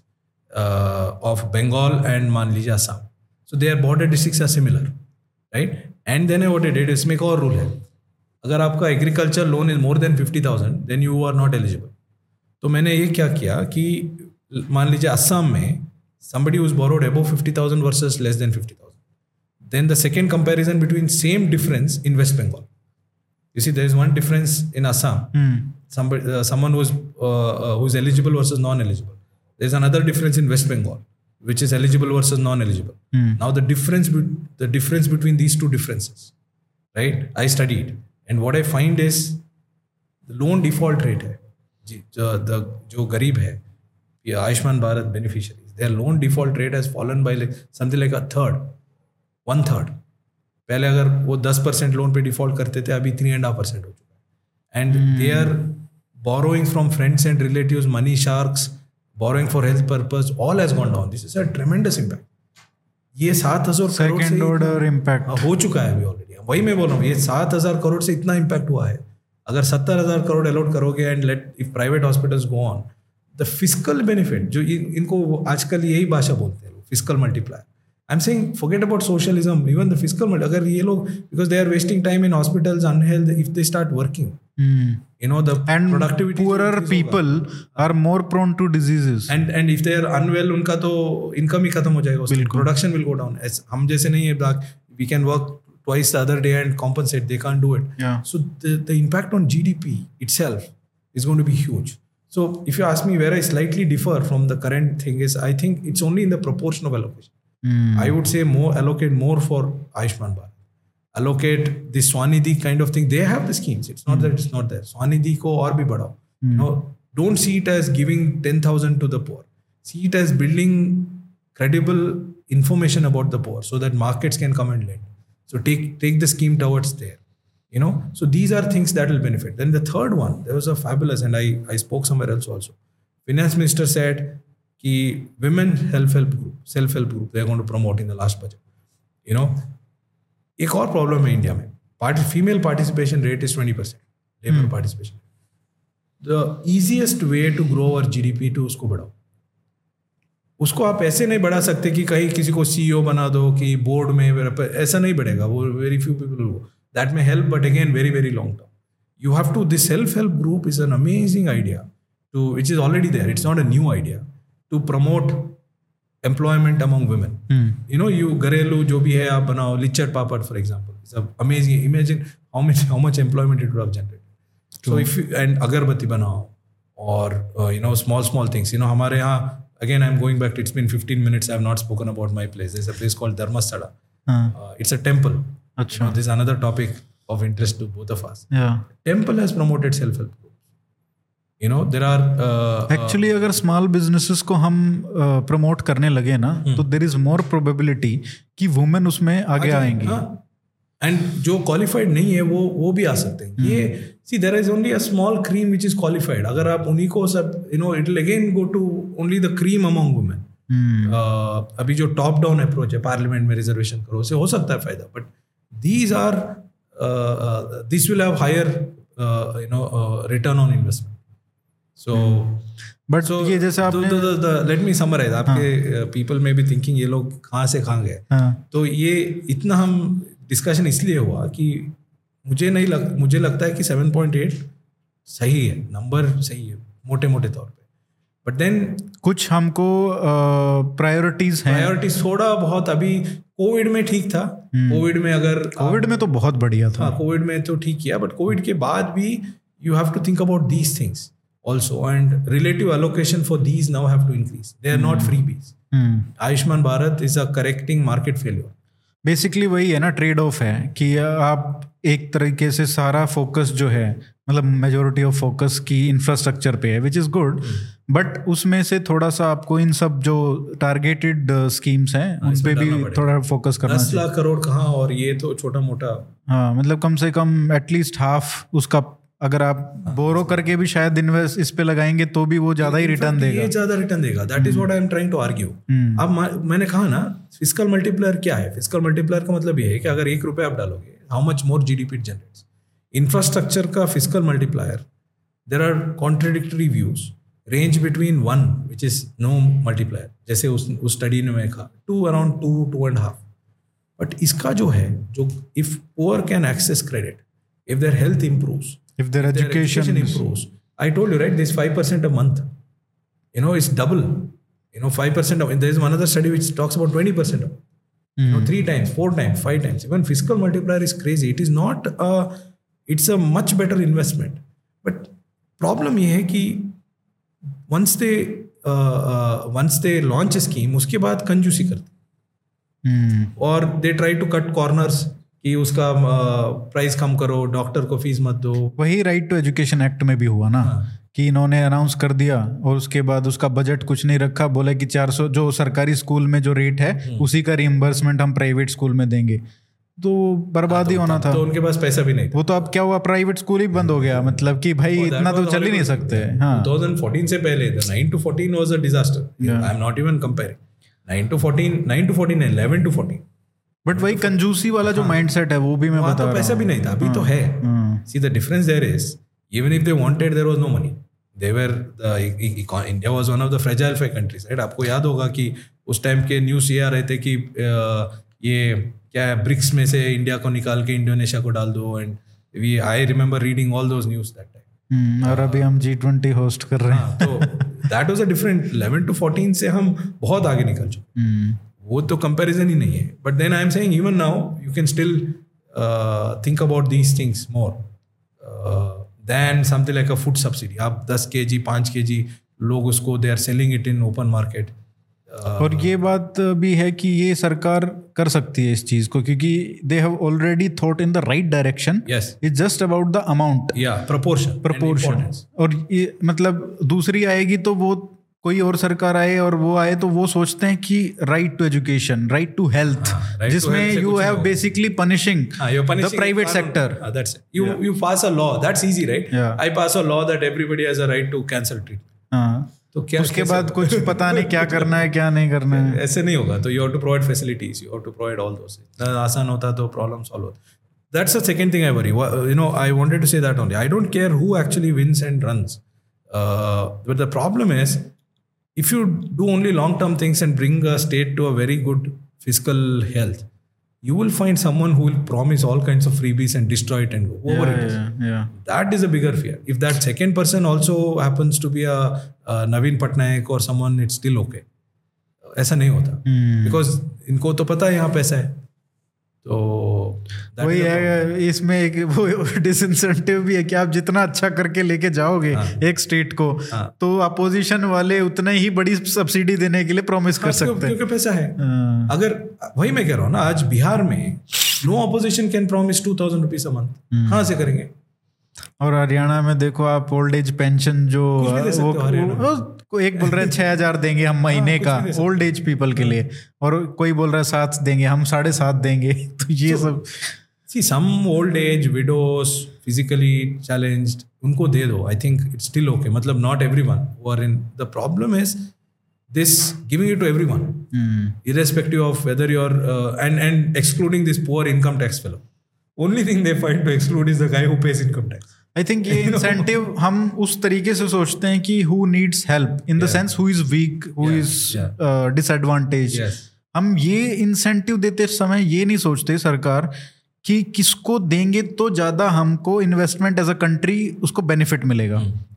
of Bengal and मान लीजिए Assam, so there border districts are similar, right. And then what I did, इसमें एक और रूल है, अगर आपका agriculture loan is more than fifty thousand then you are not eligible. तो मैंने ये क्या किया कि मान लीजिए असम में somebody who's borrowed above fifty thousand versus less than fifty thousand, then the second comparison between same difference in West Bengal, you see there is one difference in Assam, hmm. somebody uh, someone who's uh, uh, who's eligible versus non-eligible, there is another difference in West Bengal which is eligible versus non-eligible. hmm. Now the difference be- the difference between these two differences, right, I studied, and what I find is the loan default rate hai ji, the, the jo garib hai ये Ayushman Bharat beneficiaries, their loan default rate has fallen by like something like a third, one third. पहले अगर वो दस percent loan पे default करते थे, अभी three and half percent हो चुका है। And they are borrowing from friends and relatives, money sharks, borrowing for health purpose, all has gone down. This is a tremendous impact. ये सात हजार करोड़ सेकंड ऑर्डर इम्पैक्ट हो चुका है अभी ऑलरेडी। वही मैं बोल रहा हूँ, ये सात हजार करोड़ से इतना इम्पैक्ट हुआ है। अगर सत्तर हजार करोड़ अलॉट करोगे and let if private hospitals go on, the physical benefit जो इनको आजकल यही भाषा बोलते हैं लोग, physical multiplier. I am saying forget about socialism, even the physical, अगर ये लोग because they are wasting time in hospitals, unhealth, if they start working, you know the productivity, poorer people are more prone to diseases, and and if they are unwell, उनका तो income ही खत्म हो जाएगा, उससे production will go down. हम जैसे नहीं है, we can work twice the other day and compensate, they can't do it. Yeah. So the, the impact on G D P itself is going to be huge. So if you ask me where I slightly differ from the current thing is, I think it's only in the proportion of allocation. mm. I would say more, allocate more for Ayushman Bharat. Allocate the Swanidhi kind of thing. They have the schemes. It's not mm. that it's not there. Swanidhi ko aur bhi badhao. Mm. You know, don't see it as giving ten thousand to the poor. See it as building credible information about the poor so that markets can come and lend. So take take the scheme towards there, you know. So these are things that will benefit. Then the third one, there was a fabulous, and I I spoke somewhere else also. Finance Minister said, "Ki women self help group, self help group, they are going to promote in the last budget." You know, एक और problem है India में, part female participation rate is twenty percent. Labor hmm. participation. The easiest way to grow our G D P to उसको बढ़ाओ. उसको आप ऐसे नहीं बढ़ा सकते कि कहीं किसी को सीईओ बना दो कि बोर्ड में, ऐसा नहीं बढ़ेगा वो, very few people will go, that may help but again very very long term. You have to, this self help group is an amazing idea to, which is already there, it's not a new idea, to promote employment among women. You know, you घरेलू जो भी है आप बनाओ, लिचर papad for example, it's amazing, imagine how much how much employment it would have generated. So if and agarbatti बनाओ, और you know small small things, you know हमारे यहाँ, again I'm going back to, it's been fifteen minutes, I have not spoken about my place. There's a place called Dharmasala. uh. Uh, it's a temple. Achha. You know, this is another topic of interest to both of us. Yeah. Temple has promoted self-help groups. You know, there are uh, actually uh, अगर small businesses को हम promote uh, करने लगे ना, hmm. तो there is more probability कि women उसमें आगे आएंगी। हाँ. एंड जो क्वालिफाइड नहीं है वो वो भी आ सकते हैं। ये see there is only a small cream which is qualified. अगर आप उन्हीं को सब, you know, it will again go to only the cream among women. अभी जो टॉप डाउन अप्रोच है, पार्लियामेंट में रिजर्वेशन करो, उससे हो सकता है फायदा, but these are this will have higher you know return on investment. So but so, ये जैसे आपने, लेट मी समराइज, आपके पीपल में भी थिंकिंग ये लोग कहाँ से कहाँ गए। हाँ. तो ये इतना हम डिस्कशन इसलिए हुआ कि मुझे नहीं लग मुझे लगता है कि सेवन पॉइंट एट सही है, नंबर सही है मोटे मोटे तौर पे, बट देन कुछ हमको प्रायोरिटीज हैं, प्रायोरिटीज थोड़ा बहुत अभी कोविड में ठीक था। कोविड में अगर कोविड में तो बहुत बढ़िया था। हाँ, कोविड में तो ठीक किया, बट कोविड के बाद भी you have to think about these things also, and relative allocation for these now have to increase, they are not freebies. Ayushman Bharat is a correcting market failure. Basically वही है ना, ट्रेड ऑफ है कि आप एक तरीके से सारा फोकस जो है, मतलब मेजोरिटी ऑफ फोकस की इंफ्रास्ट्रक्चर पे है, विच इज़ गुड, बट उसमें से थोड़ा सा आपको इन सब जो टारगेटेड स्कीम्स हैं उन पे भी थोड़ा फोकस करना चाहिए। दस लाख करोड़ कहाँ, और ये तो छोटा मोटा। हाँ, मतलब कम से कम एटलीस्ट हाफ उसका अगर आप बोरो करके भी शायद इन्वेस्ट इस पे लगाएंगे तो भी वो ज्यादा ही रिटर्न देगा, ये ज्यादा रिटर्न देगा। That is what I am trying to argue. अब मैंने कहा ना, फिस्कल मल्टीप्लायर क्या है? फिस्कल मल्टीप्लायर का मतलब ये है कि अगर एक रुपये आप डालोगे, how much more GDP generates. Infrastructure का fiscal multiplier, there are contradictory views, range between one which is no multiplier, जैसे उस उस स्टडी ने मैं कहा, to around two two and half. But इसका जो है, जो if poor can access credit, if their health improves, if their education, their education improves, I told you right, this five percent a month, you know, it's double, you know, five percent of, there is one other study which talks about twenty percent of, mm. you know, three times, four times, five times. Even fiscal multiplier is crazy. It is not a, it's a much better investment, but problem ये है कि once they uh, uh, once they launch a scheme, उसके बाद कंजूसी करते mm. और they try to cut corners कि उसका प्राइस कम करो, डॉक्टर को फीस मत दो। वही राइट टू एजुकेशन एक्ट में भी हुआ ना। हाँ। कि इन्होंने अनाउंस कर दिया और उसके बाद उसका बजट कुछ नहीं रखा, बोला कि चार सौ जो सरकारी स्कूल में जो रेट है उसी का रिइंबर्समेंट हम प्राइवेट स्कूल में देंगे, तो बर्बाद ही हाँ, तो, होना था। तो उनके पास पैसा भी नहीं था। वो तो अब क्या हुआ, प्राइवेट स्कूल ही बंद हो गया, मतलब कि भाई इतना तो चल ही नहीं सकते। हाँ, दो हज़ार चौदह से पहले nine to fourteen was a disaster. I am not even comparing nine to fourteen, nine to fourteen, eleven to fourteen. But वही कंजूसी वाला जो माइंडसेट है वो भी मैं बता रहा हूं। पैसा भी नहीं था, अभी तो है। See the difference there is, even if they wanted, there was no money. They were India was one of the fragile five countries, right? आपको याद होगा कि उस टाइम के न्यूज़ ये आ रहे थे कि ये क्या है, ब्रिक्स में से इंडिया को निकाल के इंडोनेशिया को डाल दो, and we I remember reading all those news that time. और अभी हम जी ट्वेंटी होस्ट कर रहे हैं, तो that was a different. Eleven to fourteen से हम बहुत आगे निकल चुके, वो तो कंपैरिजन ही नहीं है। But then I am saying even now you can still think about these things more than something like a food subsidy. आप दस के जी पाँच के जी लोग उसको they are selling it in open market. और ये बात भी है कि ये सरकार कर सकती है इस चीज को, क्योंकि they have already thought in the right direction. Yes, it's just about the amount, या प्रोपोर्शन प्रोपोर्शन। और ये मतलब दूसरी आएगी तो वो कोई और सरकार आए और वो आए तो वो सोचते हैं कि right to education, right to health, जिसमें you have basically punishing the private sector. That's it. You you pass a law, that's easy, right? I pass a law that everybody has a right to cancer treatment. हाँ, तो क्या उसके बाद कुछ पता नहीं क्या करना है क्या नहीं करना है, ऐसे नहीं होगा। तो you have to provide facilities, you have to provide all those. आसान होता तो प्रॉब्लम सॉल्व होता। That's the second thing I worry, you know, I wanted to say that only. I don't care who actually wins and runs, but the problem is if you do only long term things and bring a state to a very good fiscal health, you will find someone who will promise all kinds of freebies and destroy it and go whoever yeah, it is. Yeah, yeah. That is a bigger fear. If that second person also happens to be a, a Naveen Patnaik or someone, it's still okay. ऐसा नहीं होता, hmm. because इनको तो पता है यहाँ पैसा है। तो वही है, इसमें एक वो डिसइंसेंटिव भी है कि आप जितना अच्छा करके लेके जाओगे हाँ. एक स्टेट को हाँ. तो अपोजिशन वाले उतने ही बड़ी सब्सिडी देने के लिए प्रॉमिस कर सकते हैं, क्योंकि पैसा है। हाँ. अगर वही मैं कह रहा हूँ ना, आज बिहार में no opposition can promise two thousand rupees a month, कहाँ से करेंगे? और हरियाणा में देखो आप, ओल्ड एज पेंशन जो वो, वो एक बोल रहे हैं छह हजार देंगे हम महीने का ओल्ड एज पीपल के लिए, और कोई बोल रहा है सात देंगे, हम साढ़े सात देंगे। तो ये so, सब see some old age widows physically challenged, उनको दे दो। I think it's still okay. मतलब not everyone who are in the problem is this giving it to everyone, mm. irrespective of whether you're uh, and and excluding this poor income tax fellow. Only thing they find to exclude is the guy who pays income tax. I think ये incentive हम उस तरीके से सोचते हैं कि who needs help in the yeah. sense who is weak, who yeah. is yeah. Uh, disadvantaged. Yes. हम ये incentive देते समय ये नहीं सोचते सरकार कि किसको देंगे तो ज़्यादा हमको इन्वेस्टमेंट एज अ कंट्री उसको बेनिफिट मिलेगा।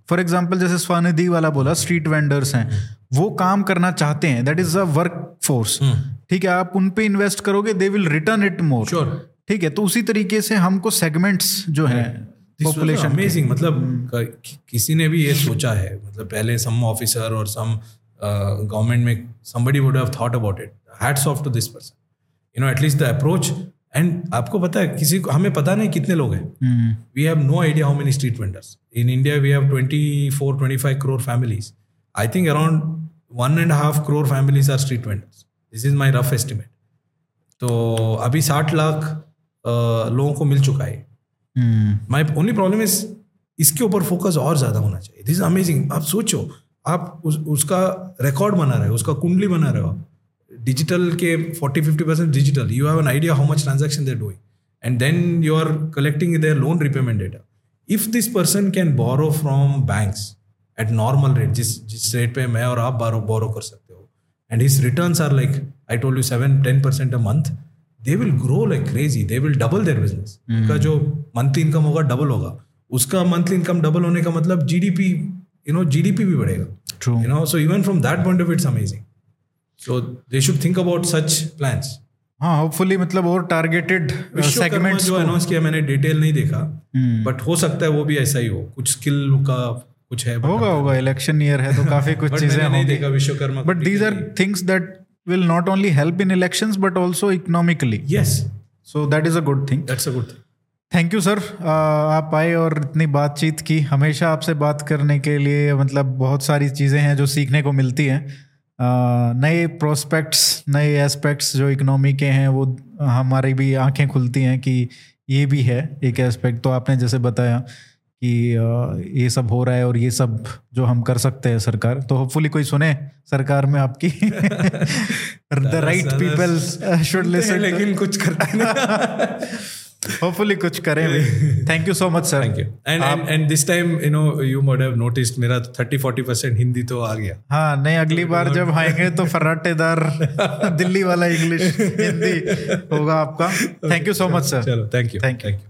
फॉर एग्जाम्पल जैसे स्वनिधि वाला बोला, स्ट्रीट वेंडर्स हैं, वो काम करना चाहते हैं, that is a work force, ठीक है, आप उन पे इन्वेस्ट करोगे, they will return it more, ठीक है। तो उसी तरीके से हमको सेगमेंट्स जो है पॉपुलेशन अमेजिंग, मतलब किसी ने भी ये सोचा है, मतलब पहले सम ऑफिसर और सम गवर्नमेंट में somebody would have thought about it. Hats off to this person, you know, at least the approach. And आपको पता है, किसी को, हमें पता नहीं कितने लोग हैं, hmm. we have no idea how many street vendors in India. We have twenty-four twenty-five crore families. I think around one and a half crore families are street vendors. This is my rough estimate. तो अभी साठ lakh uh, लोगों को मिल चुका है. hmm. My only problem is इसके ऊपर focus और ज़्यादा होना चाहिए. This is amazing. आप सोचो, आप उस, उसका रिकॉर्ड बना रहे हो, उसका कुंडली बना रहे हो, डिजिटल के forty to fifty percent digital, you have an idea how much transaction they are doing, and then you are collecting their loan repayment data. If this person can borrow from banks at normal rate, जिस जिस rate पे मैं और आप बोरो बोरो कर सकते हो, and his returns are like I told you seven ten percent a month, they will grow like crazy, they will double their business. उनका जो मंथली इनकम होगा डबल होगा. उसका मंथली इनकम डबल होने का मतलब GDP, you know, G D P भी बढ़ेगा. True. You know, so even from that point of view, it's amazing. So they should think about such plans. हाँ, hopefully मतलब और targeted segments जो announce किया, मैंने डिटेल नहीं देखा, बट हो सकता है वो भी ऐसा ही हो, कुछ स्किल का कुछ है. होगा होगा, इलेक्शन ईयर है तो काफी कुछ चीजें नहीं देखा Vishwakarma. But these are things that will not only help in elections but also economically. Yes. So that is a good thing. That's a good thing. Thank you sir, आप आए और इतनी बातचीत की. हमेशा आपसे बात करने के लिए मतलब बहुत सारी चीज़ें हैं जो सीखने को मिलती हैं. नए प्रोस्पेक्ट्स, नए एस्पेक्ट्स जो इकोनॉमी के हैं, वो हमारी भी आंखें खुलती हैं कि ये भी है एक एस्पेक्ट. तो आपने जैसे बताया कि ये सब हो रहा है और ये सब जो हम कर सकते हैं सरकार, तो होपफुली कोई सुने सरकार में आपकी. The right people should listen, लेकिन कुछ करते नहीं. Hopefully कुछ करें भी. Thank you so much sir. Thank you. And and and this time you know you might have noticed मेरा thirty to forty percent Hindi तो आ गया. हाँ, नहीं अगली बार जब आएंगे तो फर्राटेदार दिल्ली वाला इंग्लिश हिंदी होगा आपका. Thank you so much sir. चलो, thank you. Thank you.